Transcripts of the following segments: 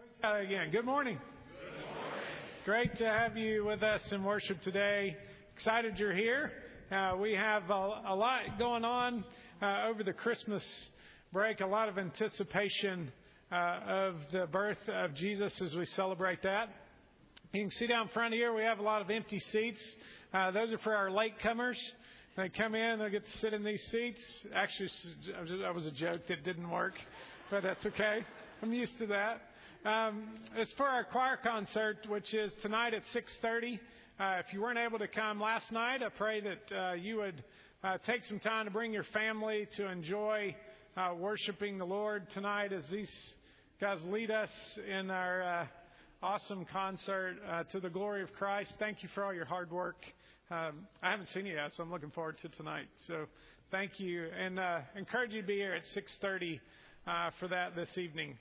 Try that again. Good morning. Good morning. Great to have you with us in worship today. Excited you're here. We have a lot going on over the Christmas break, a lot of anticipation of the birth of Jesus as we celebrate that. You can see down front here we have a lot of empty seats. Those are for our latecomers. They come in, they'll get to sit in these seats. Actually, that was a joke that didn't work, but that's okay. I'm used to that. It's for our choir concert, which is tonight at 6:30. If you weren't able to come last night, I pray that you would take some time to bring your family to enjoy worshiping the Lord tonight as these guys lead us in our awesome concert to the glory of Christ. Thank you for all your hard work. I haven't seen you yet, so I'm looking forward to tonight. So thank you, and encourage you to be here at 6:30 for that this evening.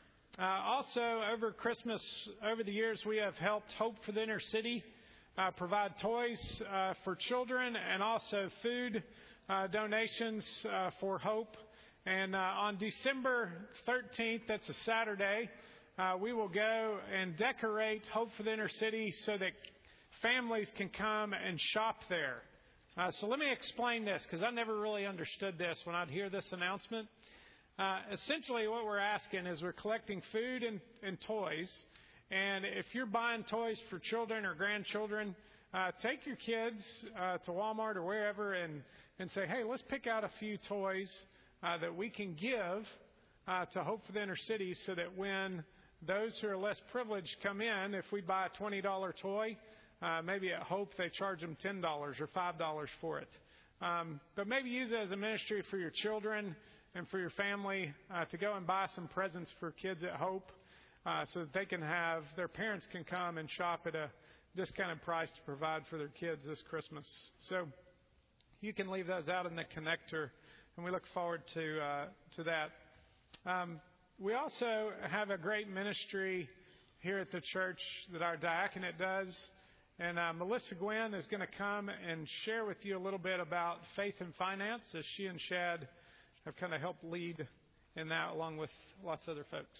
Also, over Christmas, over the years, we have helped Hope for the Inner City provide toys for children and also food donations for Hope. And on December 13th, that's a Saturday, we will go and decorate Hope for the Inner City so that families can come and shop there. So let me explain this, because I never really understood this when I'd hear this announcement. Essentially, what we're asking is we're collecting food and toys. And if you're buying toys for children or grandchildren, take your kids to Walmart or wherever and say, hey, let's pick out a few toys that we can give to Hope for the Inner City so that when those who are less privileged come in, if we buy a $20 toy, maybe at Hope they charge them $10 or $5 for it. But maybe use it as a ministry for your children and for your family to go and buy some presents for kids at Hope so that they can have, their parents can come and shop at a discounted price to provide for their kids this Christmas. So you can leave those out in the connector, and we look forward to that. We also have a great ministry here at the church that our diaconate does. And Melissa Gwynn is going to come and share with you a little bit about faith and finance as she and Shad have kind of helped lead in that along with lots of other folks.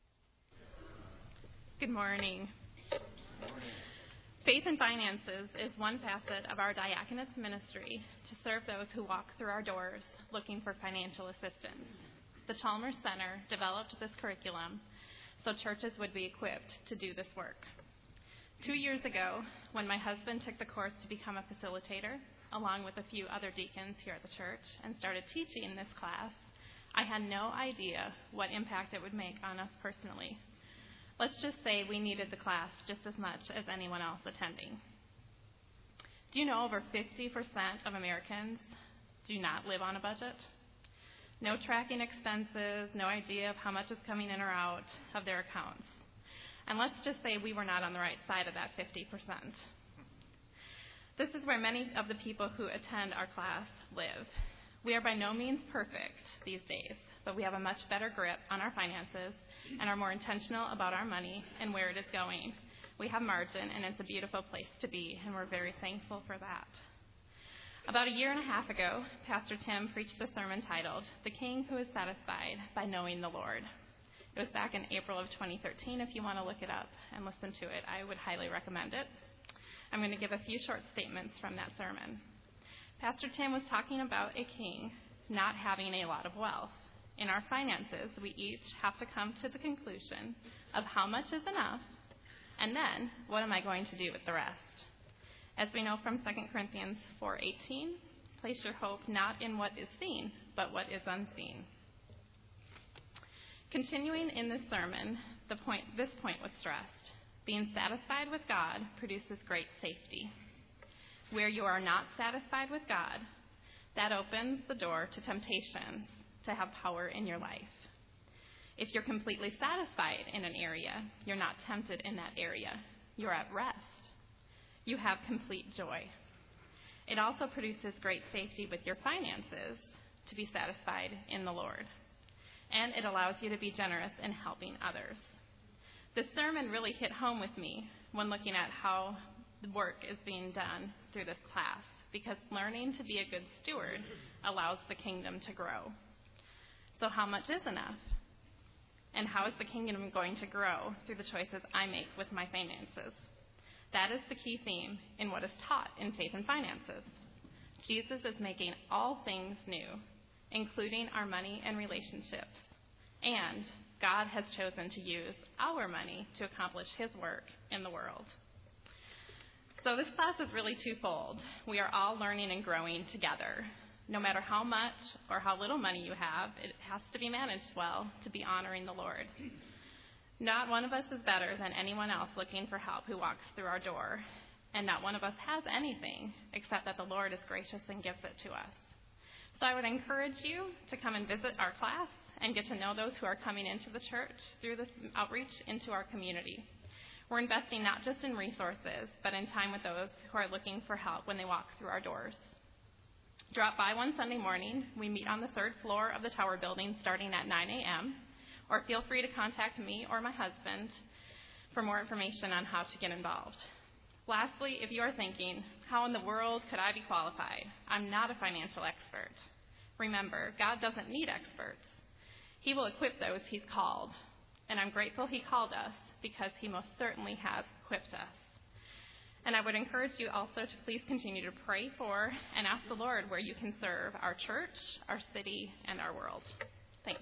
Good morning. Faith and Finances is one facet of our diaconate ministry to serve those who walk through our doors looking for financial assistance. The Chalmers Center developed this curriculum so churches would be equipped to do this work. 2 years ago, when my husband took the course to become a facilitator, along with a few other deacons here at the church, and started teaching this class, I had no idea what impact it would make on us personally. Let's just say we needed the class just as much as anyone else attending. Do you know over 50% of Americans do not live on a budget? No tracking expenses, no idea of how much is coming in or out of their accounts. And let's just say we were not on the right side of that 50%. This is where many of the people who attend our class live. We are by no means perfect these days, but we have a much better grip on our finances and are more intentional about our money and where it is going. We have margin, and it's a beautiful place to be, and we're very thankful for that. About a year and a half ago, Pastor Tim preached a sermon titled, "The King Who is Satisfied by Knowing the Lord." It was back in April of 2013. If you want to look it up and listen to it, I would highly recommend it. I'm going to give a few short statements from that sermon. Pastor Tim was talking about a king not having a lot of wealth. In our finances, we each have to come to the conclusion of how much is enough, and then what am I going to do with the rest? As we know from 2 Corinthians 4:18, place your hope not in what is seen, but what is unseen. Continuing in this sermon, this point was stressed. Being satisfied with God produces great safety. Where you are not satisfied with God, that opens the door to temptations to have power in your life. If you're completely satisfied in an area, you're not tempted in that area. You're at rest. You have complete joy. It also produces great safety with your finances to be satisfied in the Lord. And it allows you to be generous in helping others. This sermon really hit home with me when looking at how the work is being done through this class, because learning to be a good steward allows the kingdom to grow. So how much is enough? And how is the kingdom going to grow through the choices I make with my finances? That is the key theme in what is taught in Faith and Finances. Jesus is making all things new, including our money and relationships. And God has chosen to use our money to accomplish his work in the world. So this class is really twofold. We are all learning and growing together. No matter how much or how little money you have, it has to be managed well to be honoring the Lord. Not one of us is better than anyone else looking for help who walks through our door. And not one of us has anything except that the Lord is gracious and gives it to us. So I would encourage you to come and visit our class and get to know those who are coming into the church through this outreach into our community. We're investing not just in resources, but in time with those who are looking for help when they walk through our doors. Drop by one Sunday morning. We meet on the 3rd floor of the Tower Building starting at 9 a.m., or feel free to contact me or my husband for more information on how to get involved. Lastly, if you are thinking, how in the world could I be qualified? I'm not a financial expert. Remember, God doesn't need experts. He will equip those he's called. And I'm grateful he called us because he most certainly has equipped us. And I would encourage you also to please continue to pray for and ask the Lord where you can serve our church, our city, and our world. Thanks.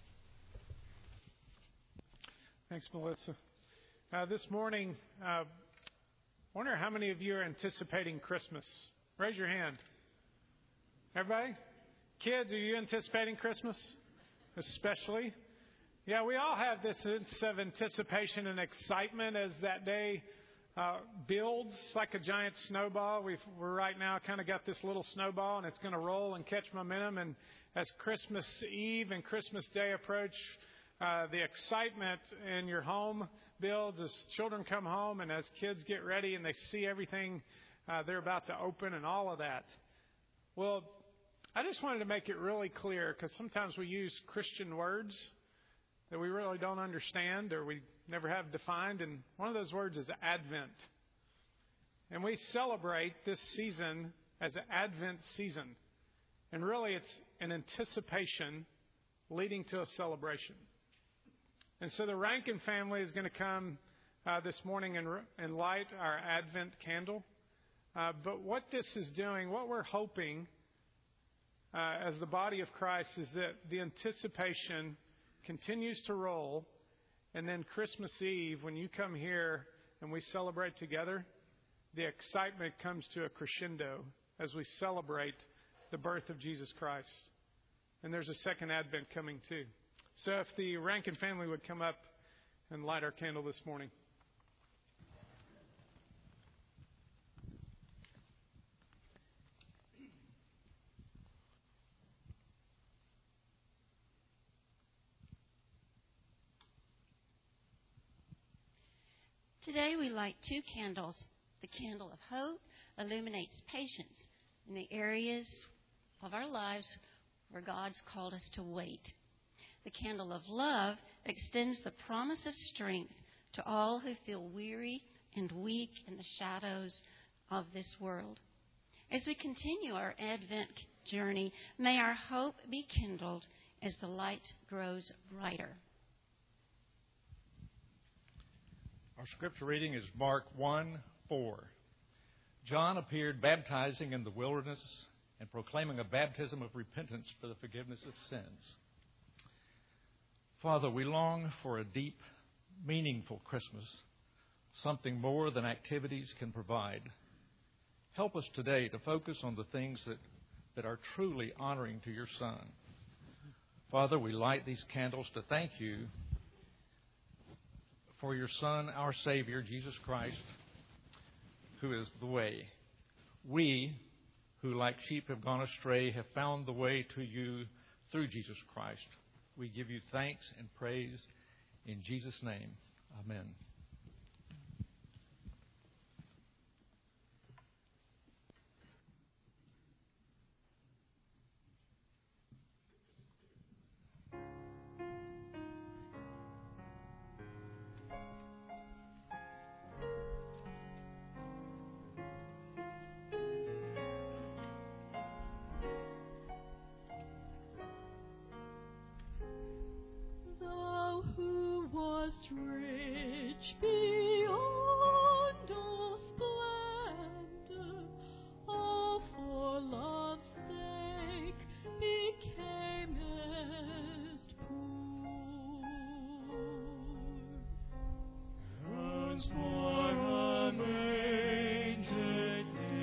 Thanks, Melissa. This morning, I wonder how many of you are anticipating Christmas. Raise your hand. Everybody? Kids, are you anticipating Christmas? Especially? Yeah, we all have this sense of anticipation and excitement as that day builds like a giant snowball. We're right now kind of got this little snowball, and it's going to roll and catch momentum. And as Christmas Eve and Christmas Day approach, the excitement in your home builds as children come home and as kids get ready and they see everything they're about to open and all of that. Well, I just wanted to make it really clear, because sometimes we use Christian words that we really don't understand or we never have defined, and one of those words is Advent. And we celebrate this season as an Advent season. And really it's an anticipation leading to a celebration. And so the Rankin family is going to come this morning and light our Advent candle. But what this is doing, what we're hoping as the body of Christ, is that the anticipation continues to roll. And then Christmas Eve, when you come here and we celebrate together, the excitement comes to a crescendo as we celebrate the birth of Jesus Christ. And there's a second Advent coming too. So if the Rankin family would come up and light our candle this morning. Today we light 2 candles. The candle of hope illuminates patience in the areas of our lives where God's called us to wait. The candle of love extends the promise of strength to all who feel weary and weak in the shadows of this world. As we continue our Advent journey, may our hope be kindled as the light grows brighter. Our scripture reading is Mark 1:4. John appeared baptizing in the wilderness and proclaiming a baptism of repentance for the forgiveness of sins. Father, we long for a deep, meaningful Christmas, something more than activities can provide. Help us today to focus on the things that are truly honoring to your Son. Father, we light these candles to thank you for your Son, our Savior, Jesus Christ, who is the way. We, who like sheep have gone astray, have found the way to you through Jesus Christ. We give you thanks and praise in Jesus' name. Amen. The beyond all splendor, all for love's sake becamest poor. And for a manger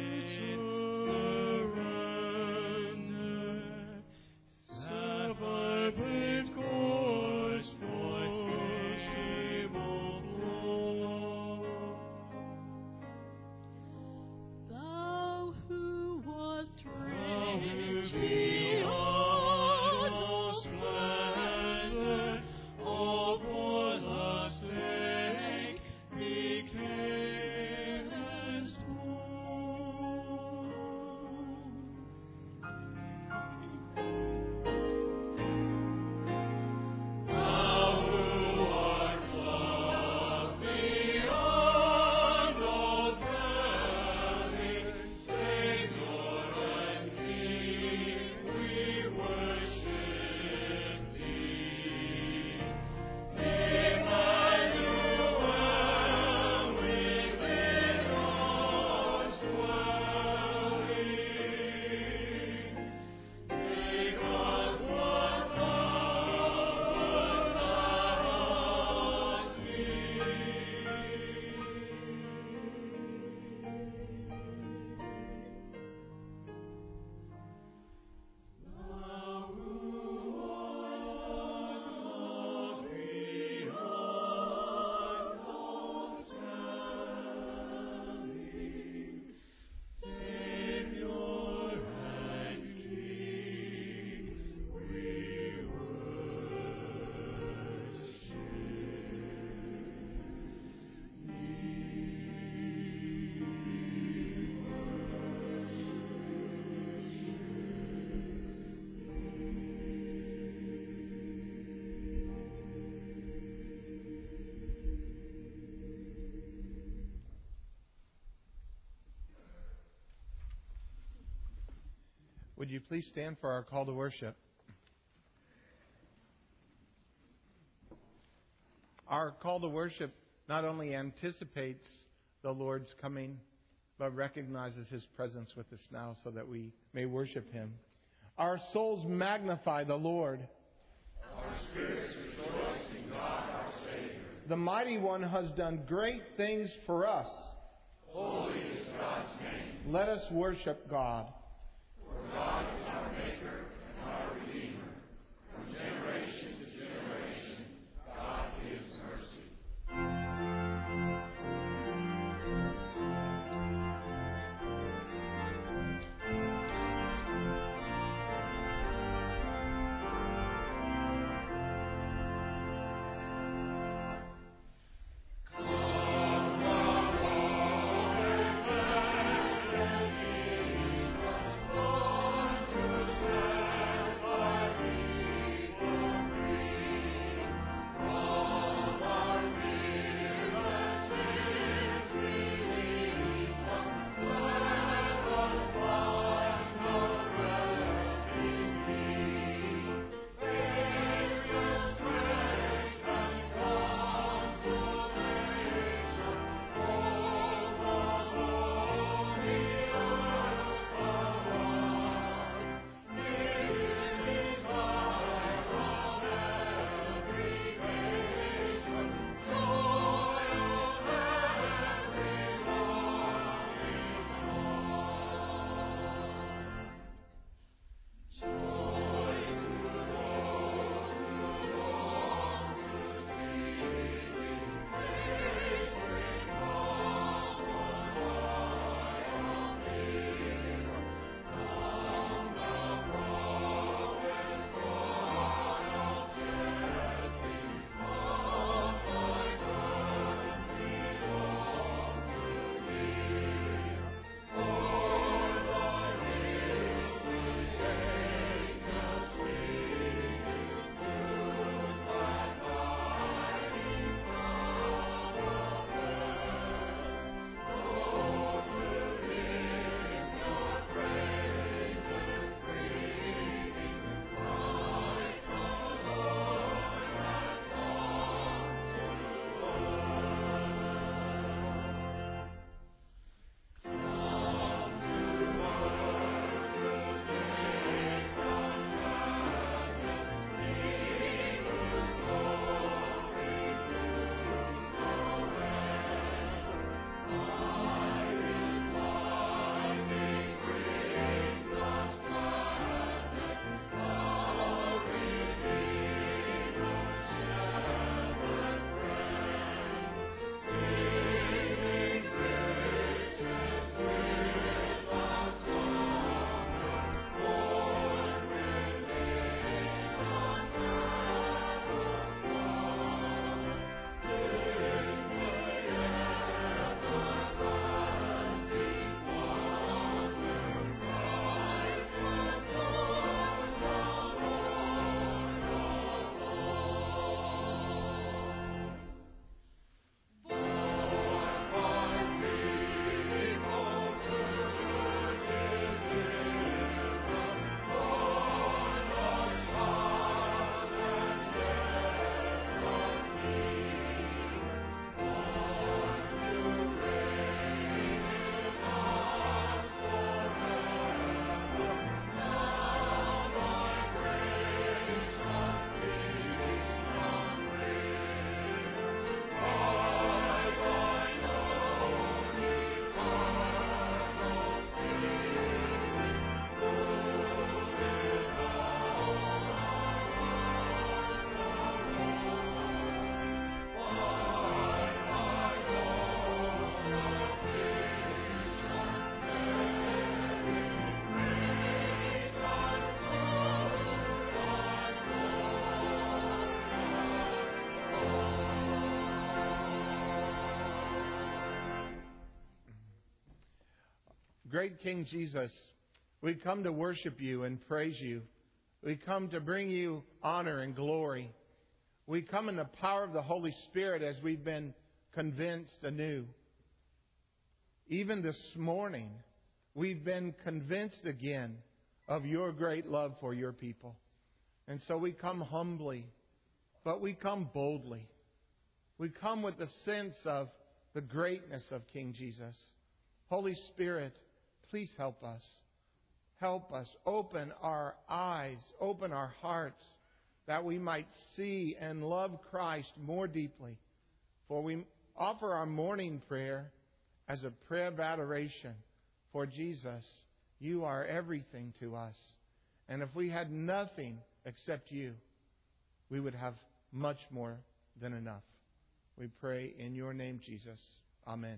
surrendered, severed with cords for shame of Lord. Thou who wast rich beyond all splendor, all for love's sake becamest poor. Thou who art loved beyond all telling, Savior and King, we worship Thee. Emmanuel, within us dwelling, make us what Thou wouldst be. Thou who art loved beyond all telling, Savior and King, we Would you please stand for our call to worship? Our call to worship not only anticipates the Lord's coming, but recognizes His presence with us now so that we may worship Him. Our souls magnify the Lord. Our spirits rejoice in God our Savior. The Mighty One has done great things for us. Holy is God's name. Let us worship God. For God is our Maker and our Redeemer. From generation to generation, God gives mercy. Come, thou Lord, and Great King Jesus, we come to worship you and praise you. We come to bring you honor and glory. We come in the power of the Holy Spirit as we've been convinced anew. Even this morning, we've been convinced again of your great love for your people. And so we come humbly, but we come boldly. We come with the sense of the greatness of King Jesus. Holy Spirit, please help us. Help us. Open our eyes, open our hearts, that we might see and love Christ more deeply. For we offer our morning prayer as a prayer of adoration. For Jesus, you are everything to us. And if we had nothing except you, we would have much more than enough. We pray in your name, Jesus. Amen.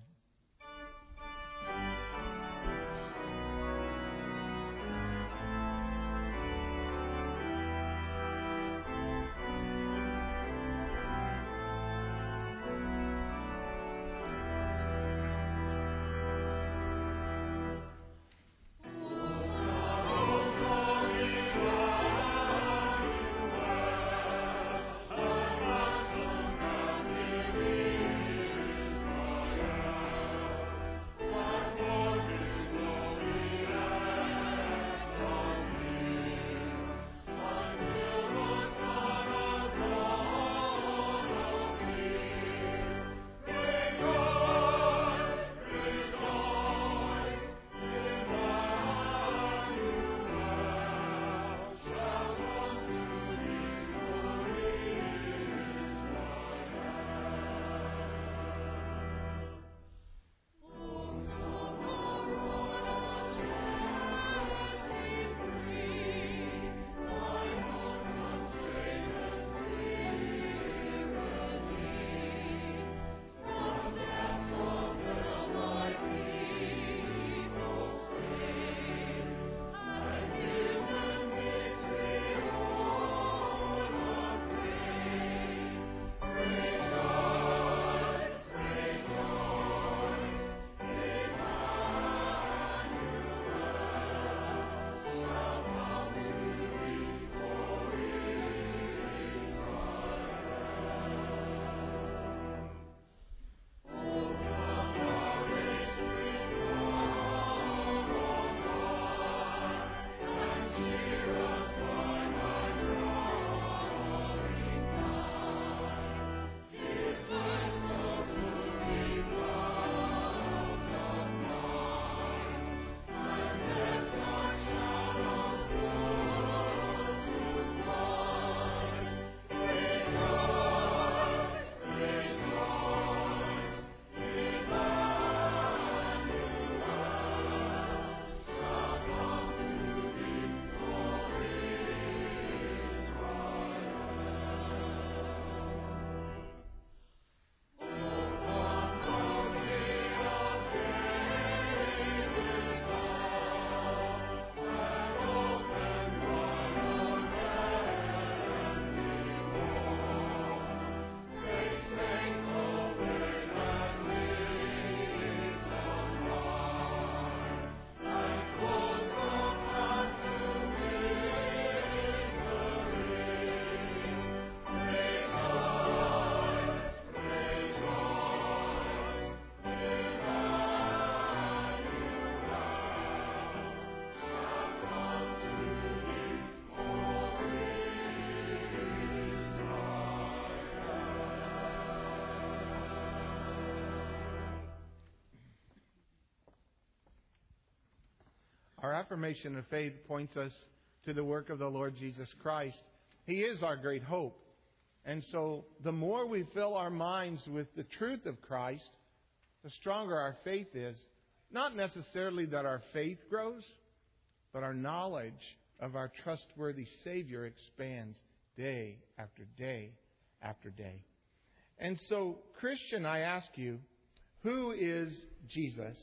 Our affirmation of faith points us to the work of the Lord Jesus Christ. He is our great hope. And so the more we fill our minds with the truth of Christ, the stronger our faith is. Not necessarily that our faith grows, but our knowledge of our trustworthy Savior expands day after day after day. And so, Christian, I ask you, who is Jesus?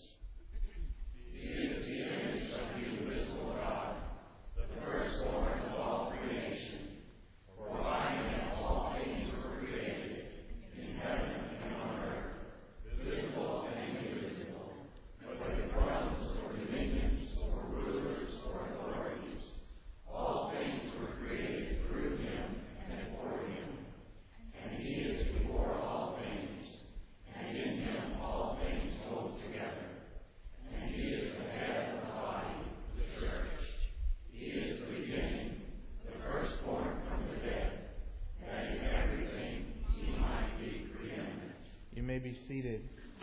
He is the image of the invisible God, the firstborn of all creation. For by him all things were created, in heaven and on earth, visible and invisible, whether thrones or dominions may be seated.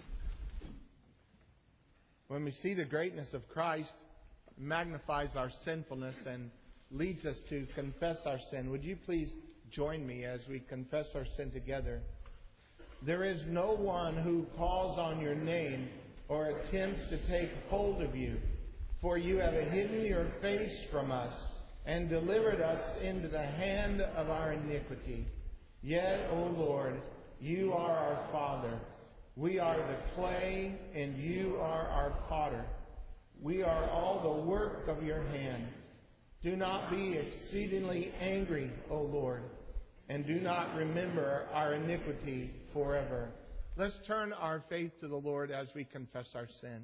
When we see the greatness of Christ, it magnifies our sinfulness and leads us to confess our sin. Would you please join me as we confess our sin together? There is no one who calls on your name or attempts to take hold of you, for you have hidden your face from us and delivered us into the hand of our iniquity. Yet, O Lord, you are our Father. We are the clay, and you are our potter. We are all the work of your hand. Do not be exceedingly angry, O Lord, and do not remember our iniquity forever. Let's turn our faith to the Lord as we confess our sin.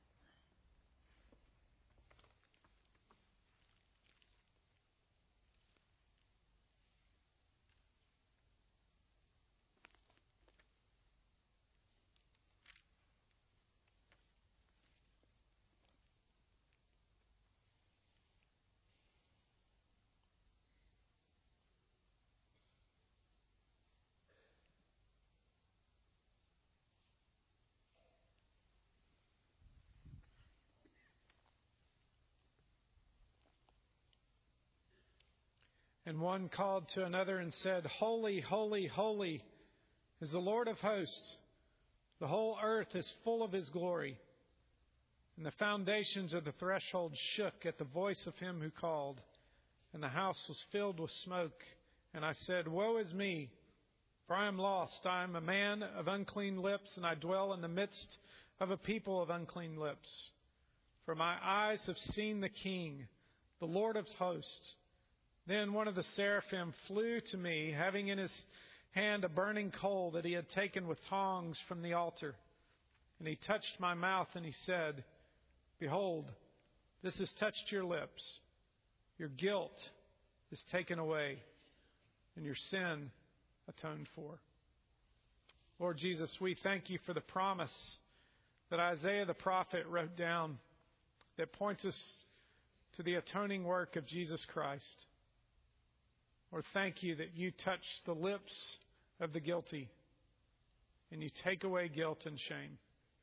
And one called to another and said, Holy, holy, holy is the Lord of hosts. The whole earth is full of His glory. And the foundations of the threshold shook at the voice of Him who called, and the house was filled with smoke. And I said, Woe is me, for I am lost. I am a man of unclean lips, and I dwell in the midst of a people of unclean lips. For my eyes have seen the King, the Lord of hosts. Then one of the seraphim flew to me, having in his hand a burning coal that he had taken with tongs from the altar. And he touched my mouth, and he said, Behold, this has touched your lips. Your guilt is taken away, and your sin atoned for. Lord Jesus, we thank you for the promise that Isaiah the prophet wrote down that points us to the atoning work of Jesus Christ. Lord, thank you that you touch the lips of the guilty and you take away guilt and shame.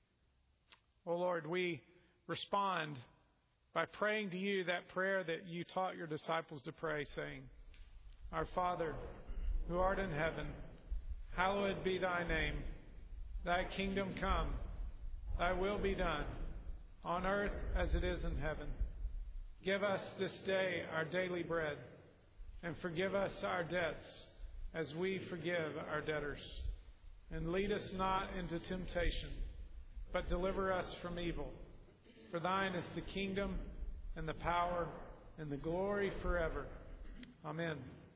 Oh Lord, we respond by praying to you that prayer that you taught your disciples to pray, saying, Our Father, who art in heaven, hallowed be thy name. Thy kingdom come, thy will be done, on earth as it is in heaven. Give us this day our daily bread, and forgive us our debts as we forgive our debtors. And lead us not into temptation, but deliver us from evil. For thine is the kingdom and the power and the glory forever. Amen.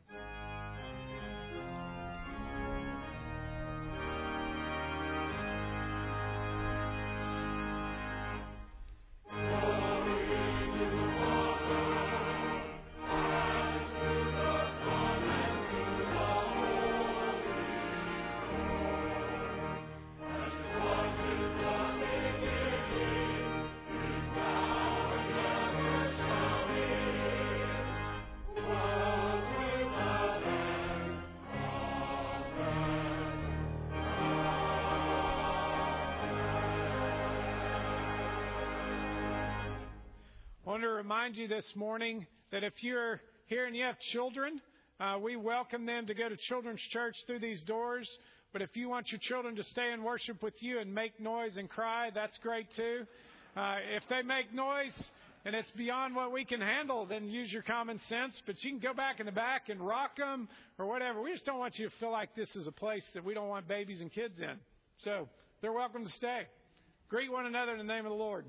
I want to remind you this morning that if you're here and you have children, we welcome them to go to Children's Church through these doors. But if you want your children to stay and worship with you and make noise and cry, that's great too. If they make noise and it's beyond what we can handle, then use your common sense. But you can go back in the back and rock them or whatever. We just don't want you to feel like this is a place that we don't want babies and kids in. So they're welcome to stay. Greet one another in the name of the Lord.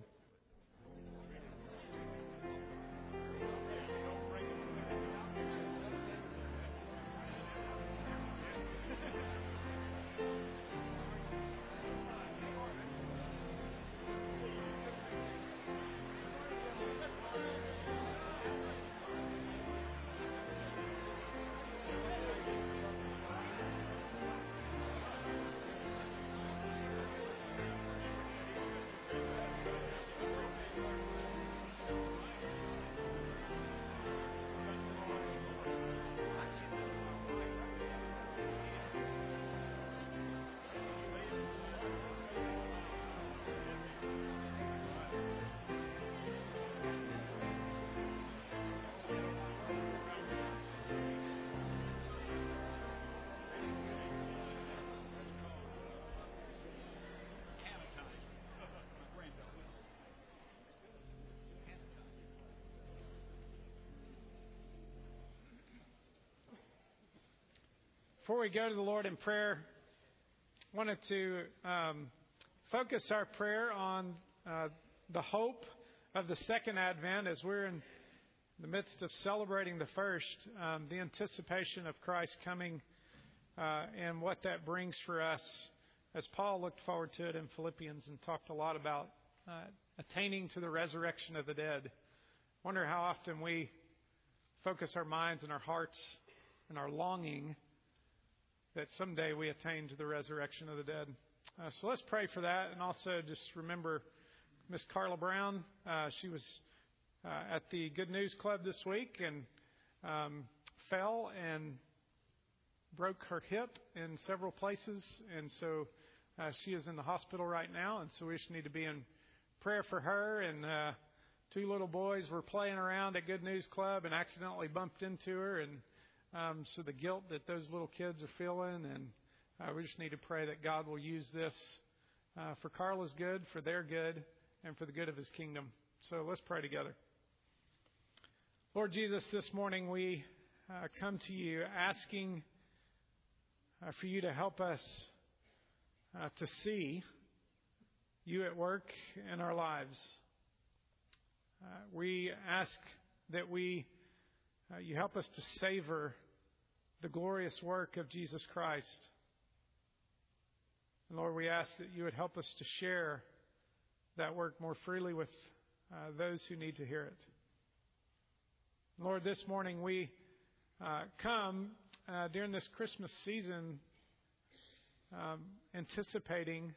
Before we go to the Lord in prayer, I wanted to focus our prayer on the hope of the second Advent as we're in the midst of celebrating the first, the anticipation of Christ coming and what that brings for us, as Paul looked forward to it in Philippians and talked a lot about attaining to the resurrection of the dead. I wonder how often we focus our minds and our hearts and our longing that someday we attain to the resurrection of the dead. So let's pray for that, and also just remember Miss Carla Brown. She was at the Good News Club this week and fell and broke her hip in several places, and so she is in the hospital right now, and so we just need to be in prayer for her. And two little boys were playing around at Good News Club and accidentally bumped into her, and so the guilt that those little kids are feeling, and we just need to pray that God will use this for Carla's good, for their good, and for the good of His kingdom. So let's pray together. Lord Jesus, this morning we come to you asking for you to help us to see you at work in our lives. We ask that you help us to savor the glorious work of Jesus Christ. And Lord, we ask that you would help us to share that work more freely with those who need to hear it. Lord, this morning we come during this Christmas season anticipating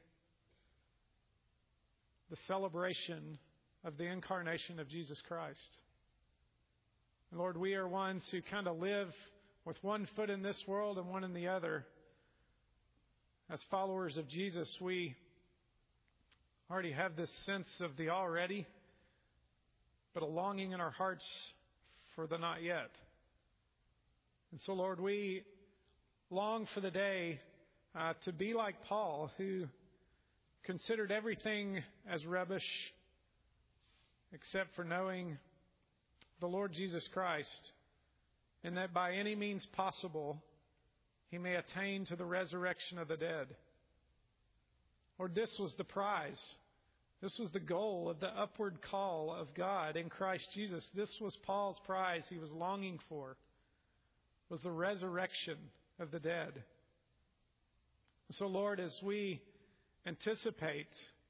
the celebration of the incarnation of Jesus Christ. And Lord, we are ones who kind of live with one foot in this world and one in the other. As followers of Jesus, we already have this sense of the already, but a longing in our hearts for the not yet. And so, Lord, we long for the day to be like Paul, who considered everything as rubbish except for knowing the Lord Jesus Christ, and that by any means possible he may attain to the resurrection of the dead. Lord, this was the prize. This was the goal of the upward call of God in Christ Jesus. This was Paul's prize he was longing for, was the resurrection of the dead. So, Lord, as we anticipate,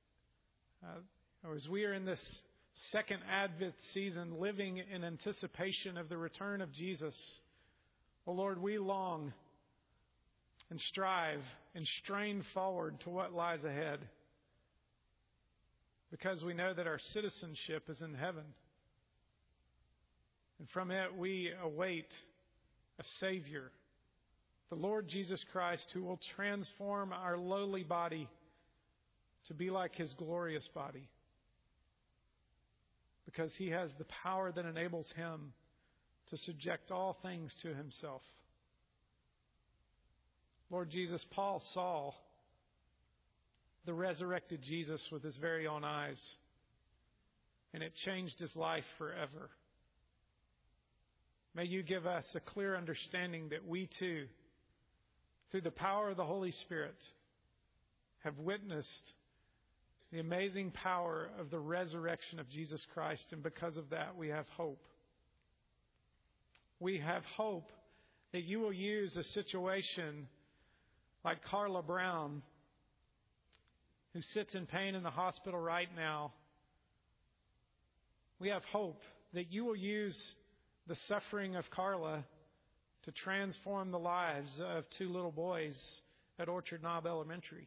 or as we are in this second Advent season, living in anticipation of the return of Jesus, oh Lord, we long and strive and strain forward to what lies ahead, because we know that our citizenship is in heaven. And from it we await a Savior, the Lord Jesus Christ, who will transform our lowly body to be like His glorious body, because He has the power that enables Him to subject all things to Himself. Lord Jesus, Paul saw the resurrected Jesus with his very own eyes, and it changed his life forever. May you give us a clear understanding that we too, through the power of the Holy Spirit, have witnessed the amazing power of the resurrection of Jesus Christ, and because of that we have hope. We have hope that you will use a situation like Carla Brown, who sits in pain in the hospital right now. We have hope that you will use the suffering of Carla to transform the lives of two little boys at Orchard Knob Elementary.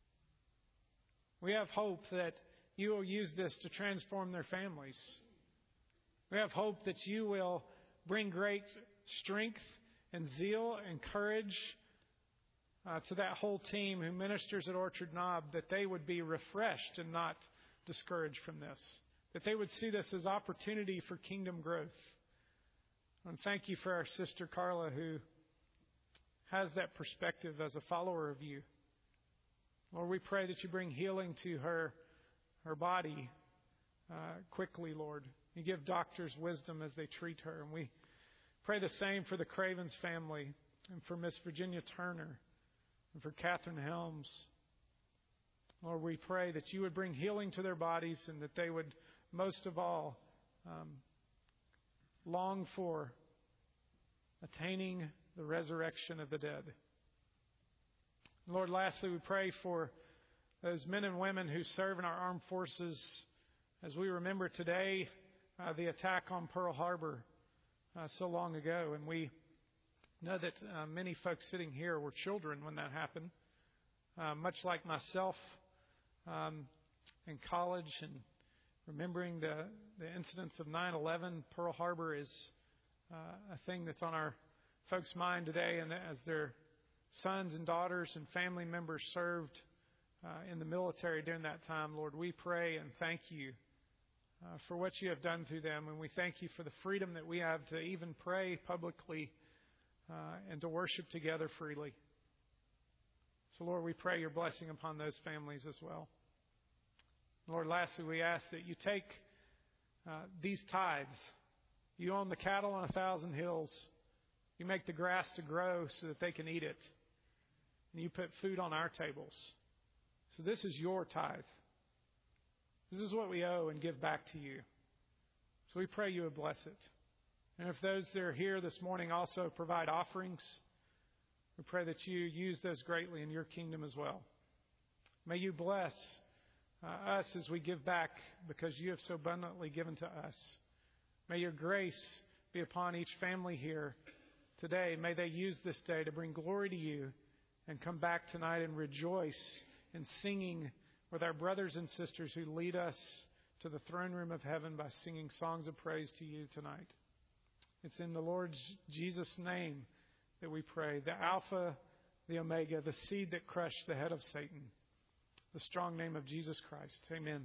We have hope that you will use this to transform their families. We have hope that you will bring great strength and zeal and courage to that whole team who ministers at Orchard Knob, that they would be refreshed and not discouraged from this, that they would see this as opportunity for kingdom growth. And thank you for our sister Carla, who has that perspective as a follower of you. Lord, we pray that you bring healing to her body quickly, Lord. You give doctors wisdom as they treat her. And we pray the same for the Cravens family. and for Miss Virginia Turner, and for Catherine Helms. Lord, we pray that you would bring healing to their bodies and that they would, most of all, long for attaining the resurrection of the dead. Lord, lastly, we pray for those men and women who serve in our armed forces as we remember today the attack on Pearl Harbor so long ago. And we know that many folks sitting here were children when that happened, much like myself in college and remembering the incidents of 9/11. Pearl Harbor is a thing that's on our folks' mind today, and as their sons and daughters and family members served in the military during that time, Lord, we pray and thank you for what you have done through them. And we thank you for the freedom that we have to even pray publicly and to worship together freely. So, Lord, we pray your blessing upon those families as well. Lord, lastly, we ask that you take these tithes. You own the cattle on 1,000 hills. You make the grass to grow so that they can eat it. And you put food on our tables. So this is your tithe. This is what we owe and give back to you. So we pray you would bless it. And if those that are here this morning also provide offerings, we pray that you use those greatly in your kingdom as well. May you bless us as we give back because you have so abundantly given to us. May your grace be upon each family here today. May they use this day to bring glory to you and come back tonight and rejoice in singing with our brothers and sisters who lead us to the throne room of heaven by singing songs of praise to you tonight. It's in the Lord Jesus' name that we pray, the Alpha, the Omega, the seed that crushed the head of Satan, the strong name of Jesus Christ. Amen.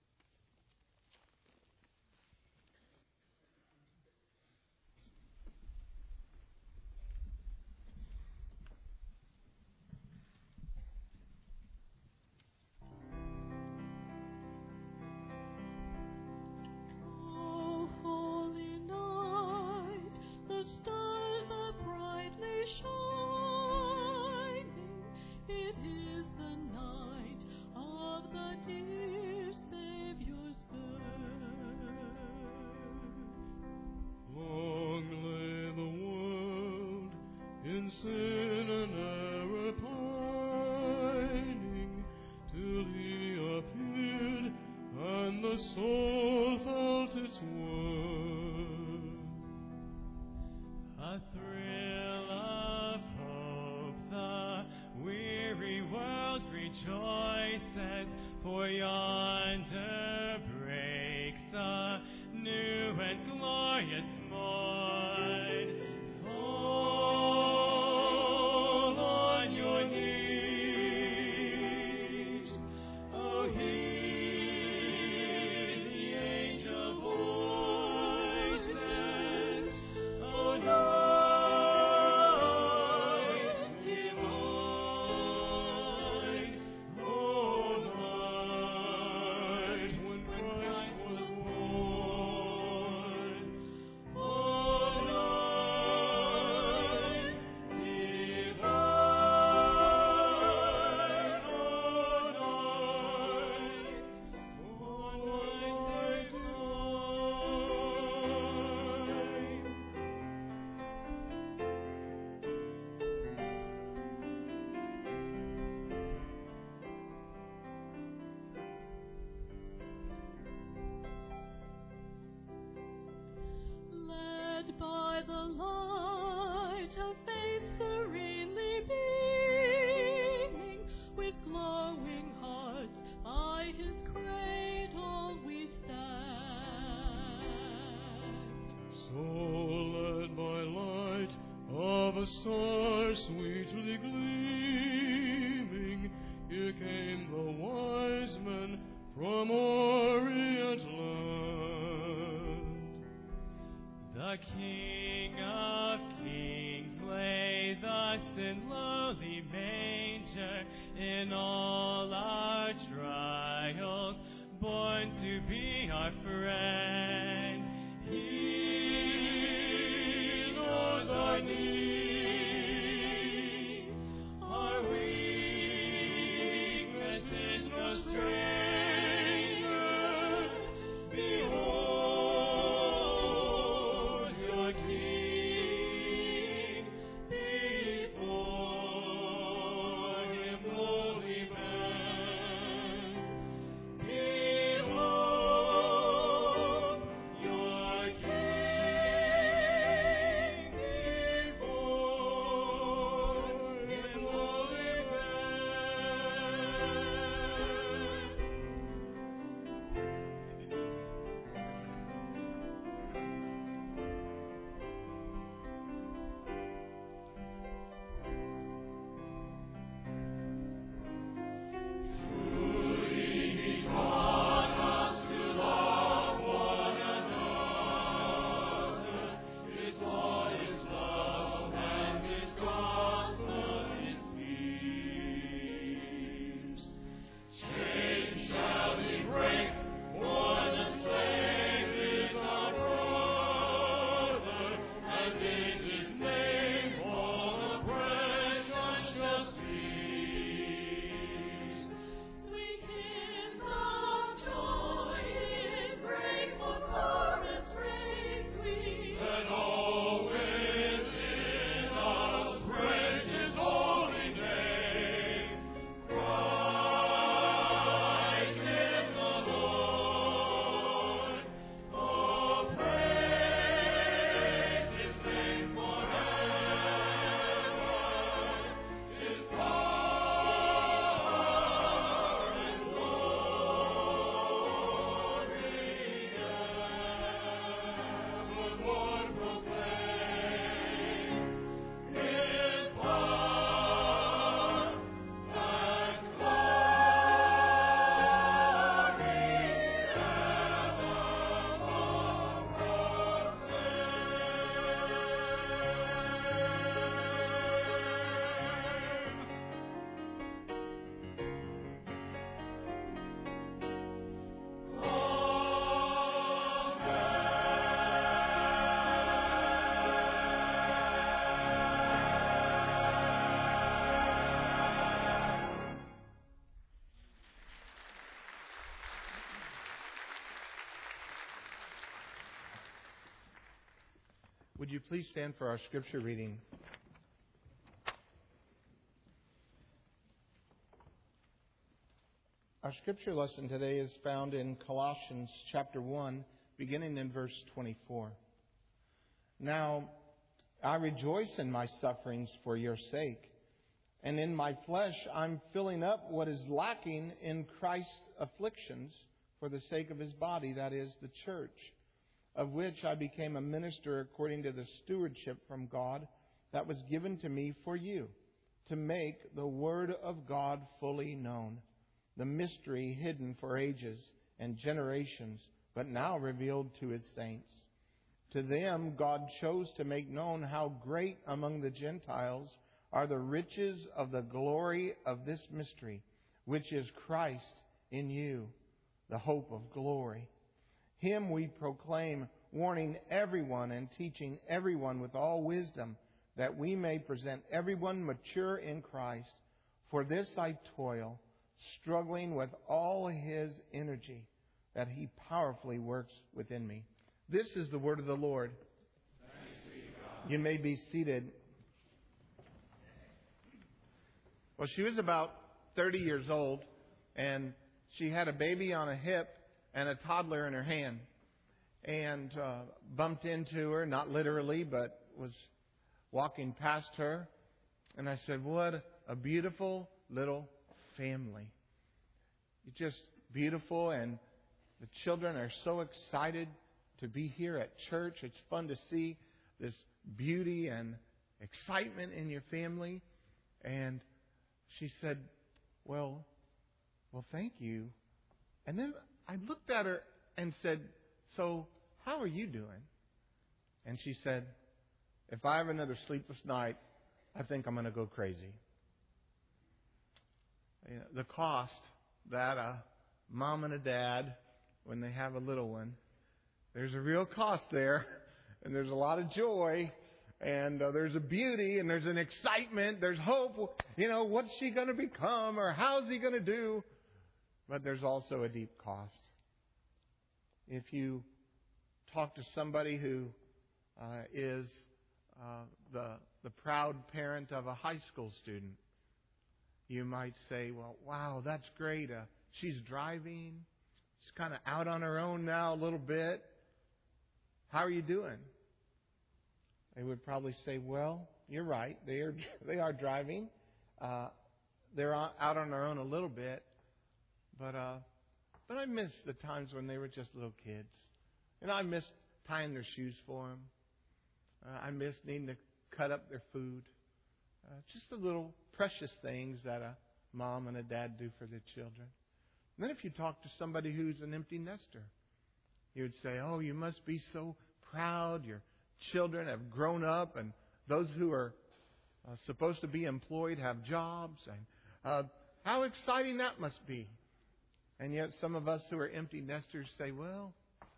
By the light of faith serenely beaming, with glowing hearts by his cradle we stand. So led by light of a star sweetly gleaming, here came the wise men from Orient land. The King of Kings lay thus in lowly manger, in all our trials, born to be our friend. He knows our needs. Would you please stand for our scripture reading? Our scripture lesson today is found in Colossians chapter 1, beginning in verse 24. Now, I rejoice in my sufferings for your sake, and in my flesh I'm filling up what is lacking in Christ's afflictions for the sake of His body, that is, the church, of which I became a minister according to the stewardship from God that was given to me for you, to make the Word of God fully known, the mystery hidden for ages and generations, but now revealed to His saints. To them God chose to make known how great among the Gentiles are the riches of the glory of this mystery, which is Christ in you, the hope of glory. Him we proclaim, warning everyone and teaching everyone with all wisdom, that we may present everyone mature in Christ. For this I toil, struggling with all His energy, that He powerfully works within me. This is the word of the Lord. Thanks be to God. You may be seated. Well, she was about 30 years old, and she had a baby on a hip and a toddler in her hand, and bumped into her, not literally, but was walking past her. And I said, what a beautiful little family. It's just beautiful, and the children are so excited to be here at church. It's fun to see this beauty and excitement in your family. And she said, well, thank you. And then I looked at her and said, so how are you doing? And she said, if I have another sleepless night, I think I'm going to go crazy. You know, the cost that a mom and a dad, when they have a little one, there's a real cost there, and there's a lot of joy, and there's a beauty, and there's an excitement, there's hope. You know, what's she going to become, or how's he going to do? But there's also a deep cost. If you talk to somebody who is the proud parent of a high school student, you might say, well, wow, that's great. She's driving. She's kind of out on her own now a little bit. How are you doing? They would probably say, well, you're right. They are driving. They're out on their own a little bit. But I miss the times when they were just little kids. And I miss tying their shoes for them. I miss needing to cut up their food. Just the little precious things that a mom and a dad do for their children. And then if you talk to somebody who's an empty nester, you would say, oh, you must be so proud. Your children have grown up, and those who are supposed to be employed have jobs. And how exciting that must be. And yet some of us who are empty nesters say, well,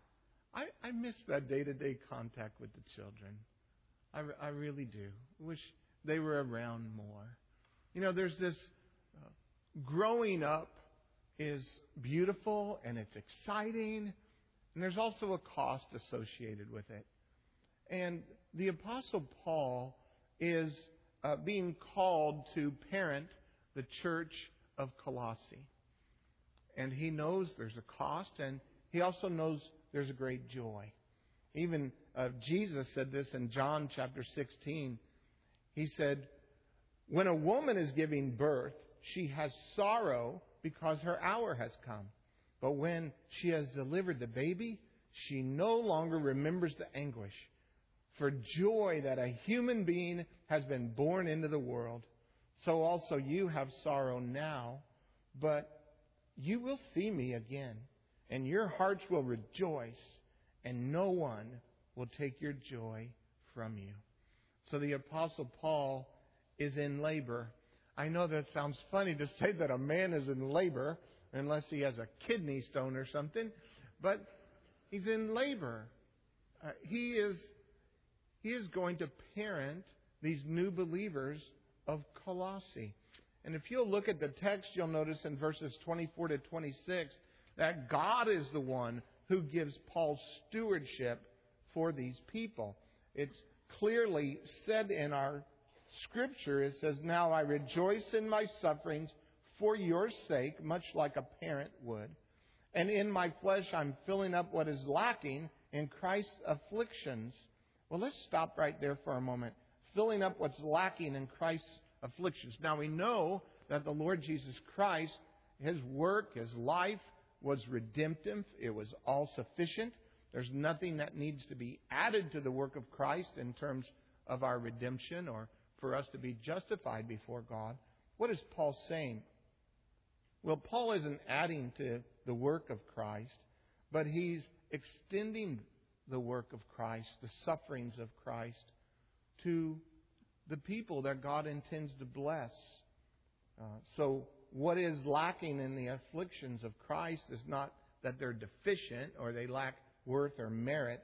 I miss that day-to-day contact with the children. I really do. Wish they were around more. You know, there's this growing up is beautiful and it's exciting, and there's also a cost associated with it. And the Apostle Paul is being called to parent the church of Colossae. And he knows there's a cost, and he also knows there's a great joy. Even Jesus said this in John chapter 16. He said, when a woman is giving birth, she has sorrow because her hour has come. But when she has delivered the baby, she no longer remembers the anguish for joy that a human being has been born into the world. So also you have sorrow now, but you will see me again, and your hearts will rejoice, and no one will take your joy from you. So the Apostle Paul is in labor. I know that sounds funny to say that a man is in labor, unless he has a kidney stone or something, but he's in labor. He is going to parent these new believers of Colossae. And if you'll look at the text, you'll notice in verses 24 to 26 that God is the one who gives Paul stewardship for these people. It's clearly said in our Scripture. It says, "Now I rejoice in my sufferings for your sake, much like a parent would. And in my flesh I'm filling up what is lacking in Christ's afflictions." Well, let's stop right there for a moment. Filling up what's lacking in Christ's afflictions. Now we know that the Lord Jesus Christ, His work, His life was redemptive. It was all sufficient. There's nothing that needs to be added to the work of Christ in terms of our redemption or for us to be justified before God. What is Paul saying? Well, Paul isn't adding to the work of Christ, but he's extending the work of Christ, the sufferings of Christ, to the people that God intends to bless. So what is lacking in the afflictions of Christ is not that they're deficient or they lack worth or merit.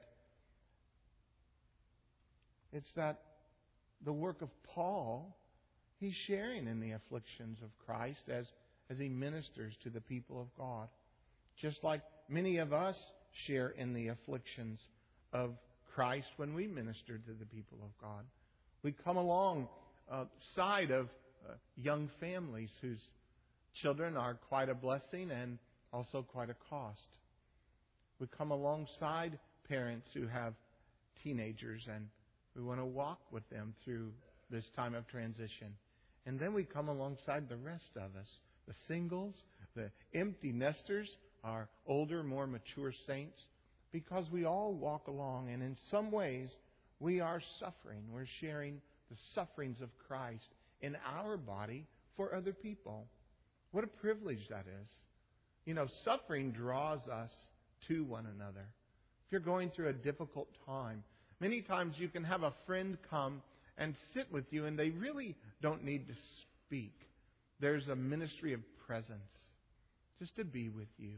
It's that the work of Paul, he's sharing in the afflictions of Christ as he ministers to the people of God. Just like many of us share in the afflictions of Christ when we minister to the people of God. We come alongside of young families whose children are quite a blessing and also quite a cost. We come alongside parents who have teenagers and we want to walk with them through this time of transition. And then we come alongside the rest of us, the singles, the empty nesters, our older, more mature saints, because we all walk along and in some ways we are suffering. We're sharing the sufferings of Christ in our body for other people. What a privilege that is. You know, suffering draws us to one another. If you're going through a difficult time, many times you can have a friend come and sit with you and they really don't need to speak. There's a ministry of presence just to be with you.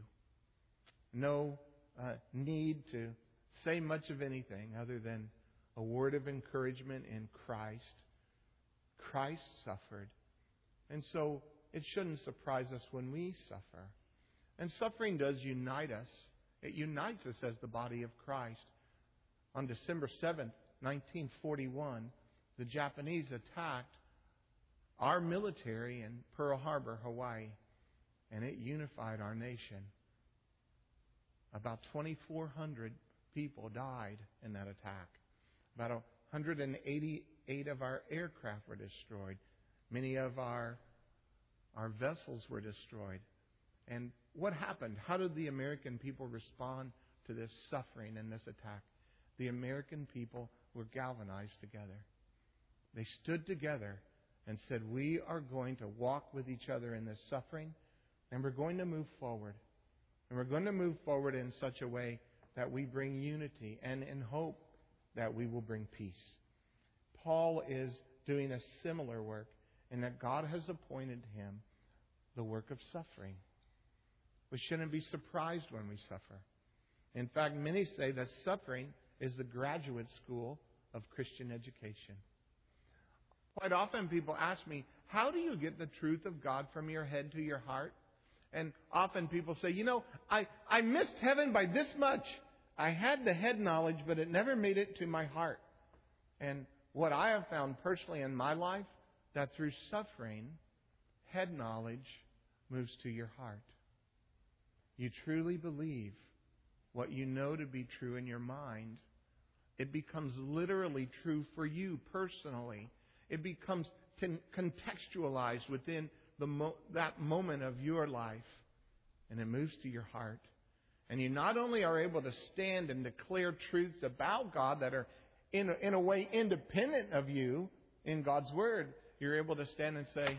No need to say much of anything other than a word of encouragement in Christ. Christ suffered. And so it shouldn't surprise us when we suffer. And suffering does unite us. It unites us as the body of Christ. On December 7th, 1941, the Japanese attacked our military in Pearl Harbor, Hawaii, and it unified our nation. About 2,400 people died in that attack. About 188 of our aircraft were destroyed. Many of our vessels were destroyed. And what happened? How did the American people respond to this suffering and this attack? The American people were galvanized together. They stood together and said, we are going to walk with each other in this suffering, and we're going to move forward. And we're going to move forward in such a way that we bring unity and in hope that we will bring peace. Paul is doing a similar work in that God has appointed him the work of suffering. We shouldn't be surprised when we suffer. In fact, many say that suffering is the graduate school of Christian education. Quite often people ask me, how do you get the truth of God from your head to your heart? And often people say, I missed heaven by this much. I had the head knowledge, but it never made it to my heart. And what I have found personally in my life, that through suffering, head knowledge moves to your heart. You truly believe what you know to be true in your mind. It becomes literally true for you personally. It becomes contextualized within that moment of your life. And it moves to your heart. And you not only are able to stand and declare truths about God that are in a way independent of you in God's Word, you're able to stand and say,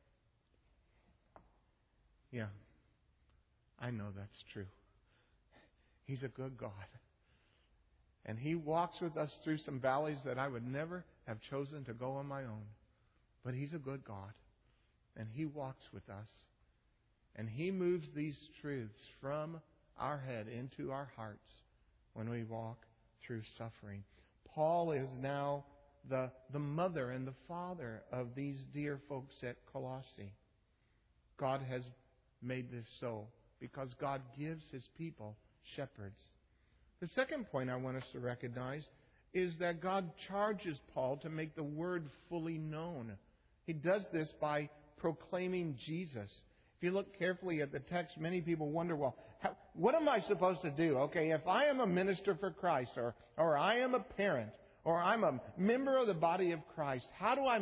yeah, I know that's true. He's a good God. And He walks with us through some valleys that I would never have chosen to go on my own. But He's a good God. And He walks with us. And He moves these truths from our head into our hearts when we walk through suffering. Paul is now the mother and the father of these dear folks at Colossae. God has made this so because God gives His people shepherds. The second point I want us to recognize is that God charges Paul to make the Word fully known. He does this by proclaiming Jesus. If you look carefully at the text, many people wonder, well, what am I supposed to do? Okay, if I am a minister for Christ, or I am a parent, or I'm a member of the body of Christ, how do I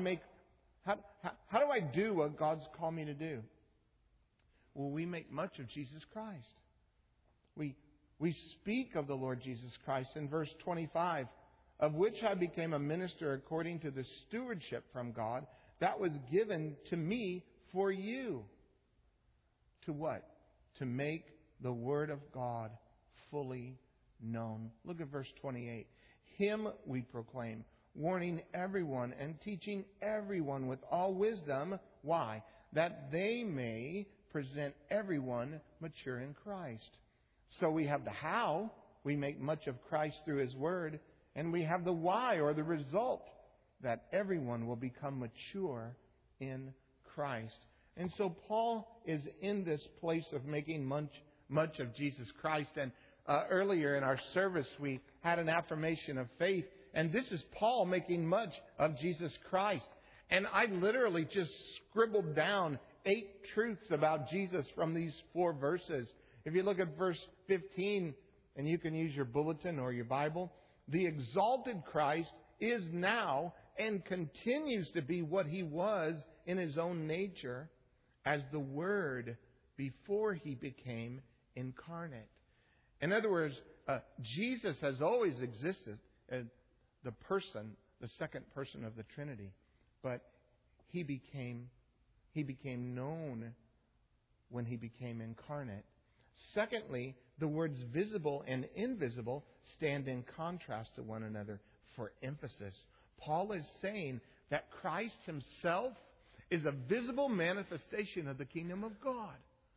do what God's called me to do? Well, we make much of Jesus Christ. We speak of the Lord Jesus Christ in verse 25, of which I became a minister according to the stewardship from God that was given to me for you. To what? To make the Word of God fully known. Look at verse 28. Him we proclaim, warning everyone and teaching everyone with all wisdom. Why? That they may present everyone mature in Christ. So we have the how. We make much of Christ through His Word. And we have the why, or the result, that everyone will become mature in Christ. And so Paul is in this place of making much of Jesus Christ. And earlier in our service, we had an affirmation of faith. And this is Paul making much of Jesus Christ. And I literally just scribbled down 8 truths about Jesus from these 4 verses. If you look at verse 15, and you can use your bulletin or your Bible, the exalted Christ is now and continues to be what He was in His own nature as the Word before He became incarnate. In other words, Jesus has always existed as the second person of the Trinity, but He became known when He became incarnate. Secondly, the words visible and invisible stand in contrast to one another for emphasis. Paul is saying that Christ Himself is a visible manifestation of the kingdom of God.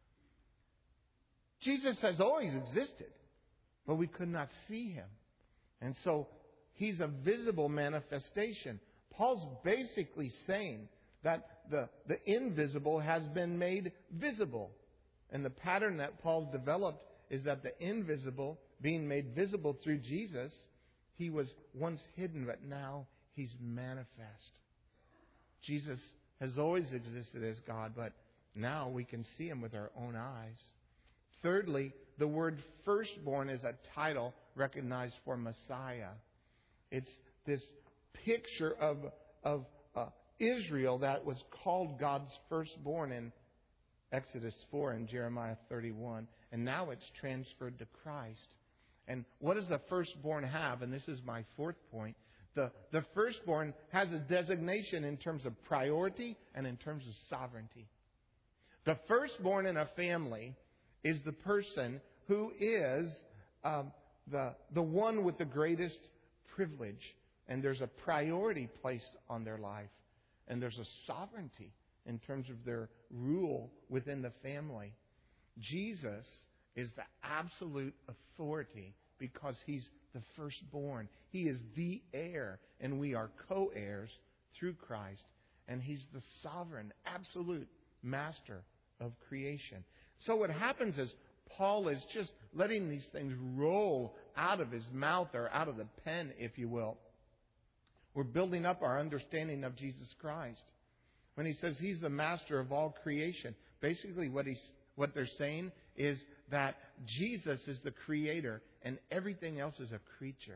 Jesus has always existed, but we could not see Him. And so He's a visible manifestation. Paul's basically saying that the invisible has been made visible. And the pattern that Paul's developed is that the invisible being made visible through Jesus, He was once hidden, but now He's manifest. Jesus has always existed as God, but now we can see Him with our own eyes. Thirdly, the word firstborn is a title recognized for Messiah. It's this picture of Israel that was called God's firstborn in Exodus 4 and Jeremiah 31. And now it's transferred to Christ. And what does the firstborn have? And this is my 4th point. The firstborn has a designation in terms of priority and in terms of sovereignty. The firstborn in a family is the person who is the one with the greatest privilege. And there's a priority placed on their life. And there's a sovereignty in terms of their rule within the family. Jesus is the absolute authority because He's the firstborn. He is the heir, and we are co-heirs through Christ. And He's the sovereign, absolute master of creation. So what happens is Paul is just letting these things roll out of his mouth, or out of the pen, if you will. We're building up our understanding of Jesus Christ. When he says He's the master of all creation, basically what they're saying is that Jesus is the creator and everything else is a creature.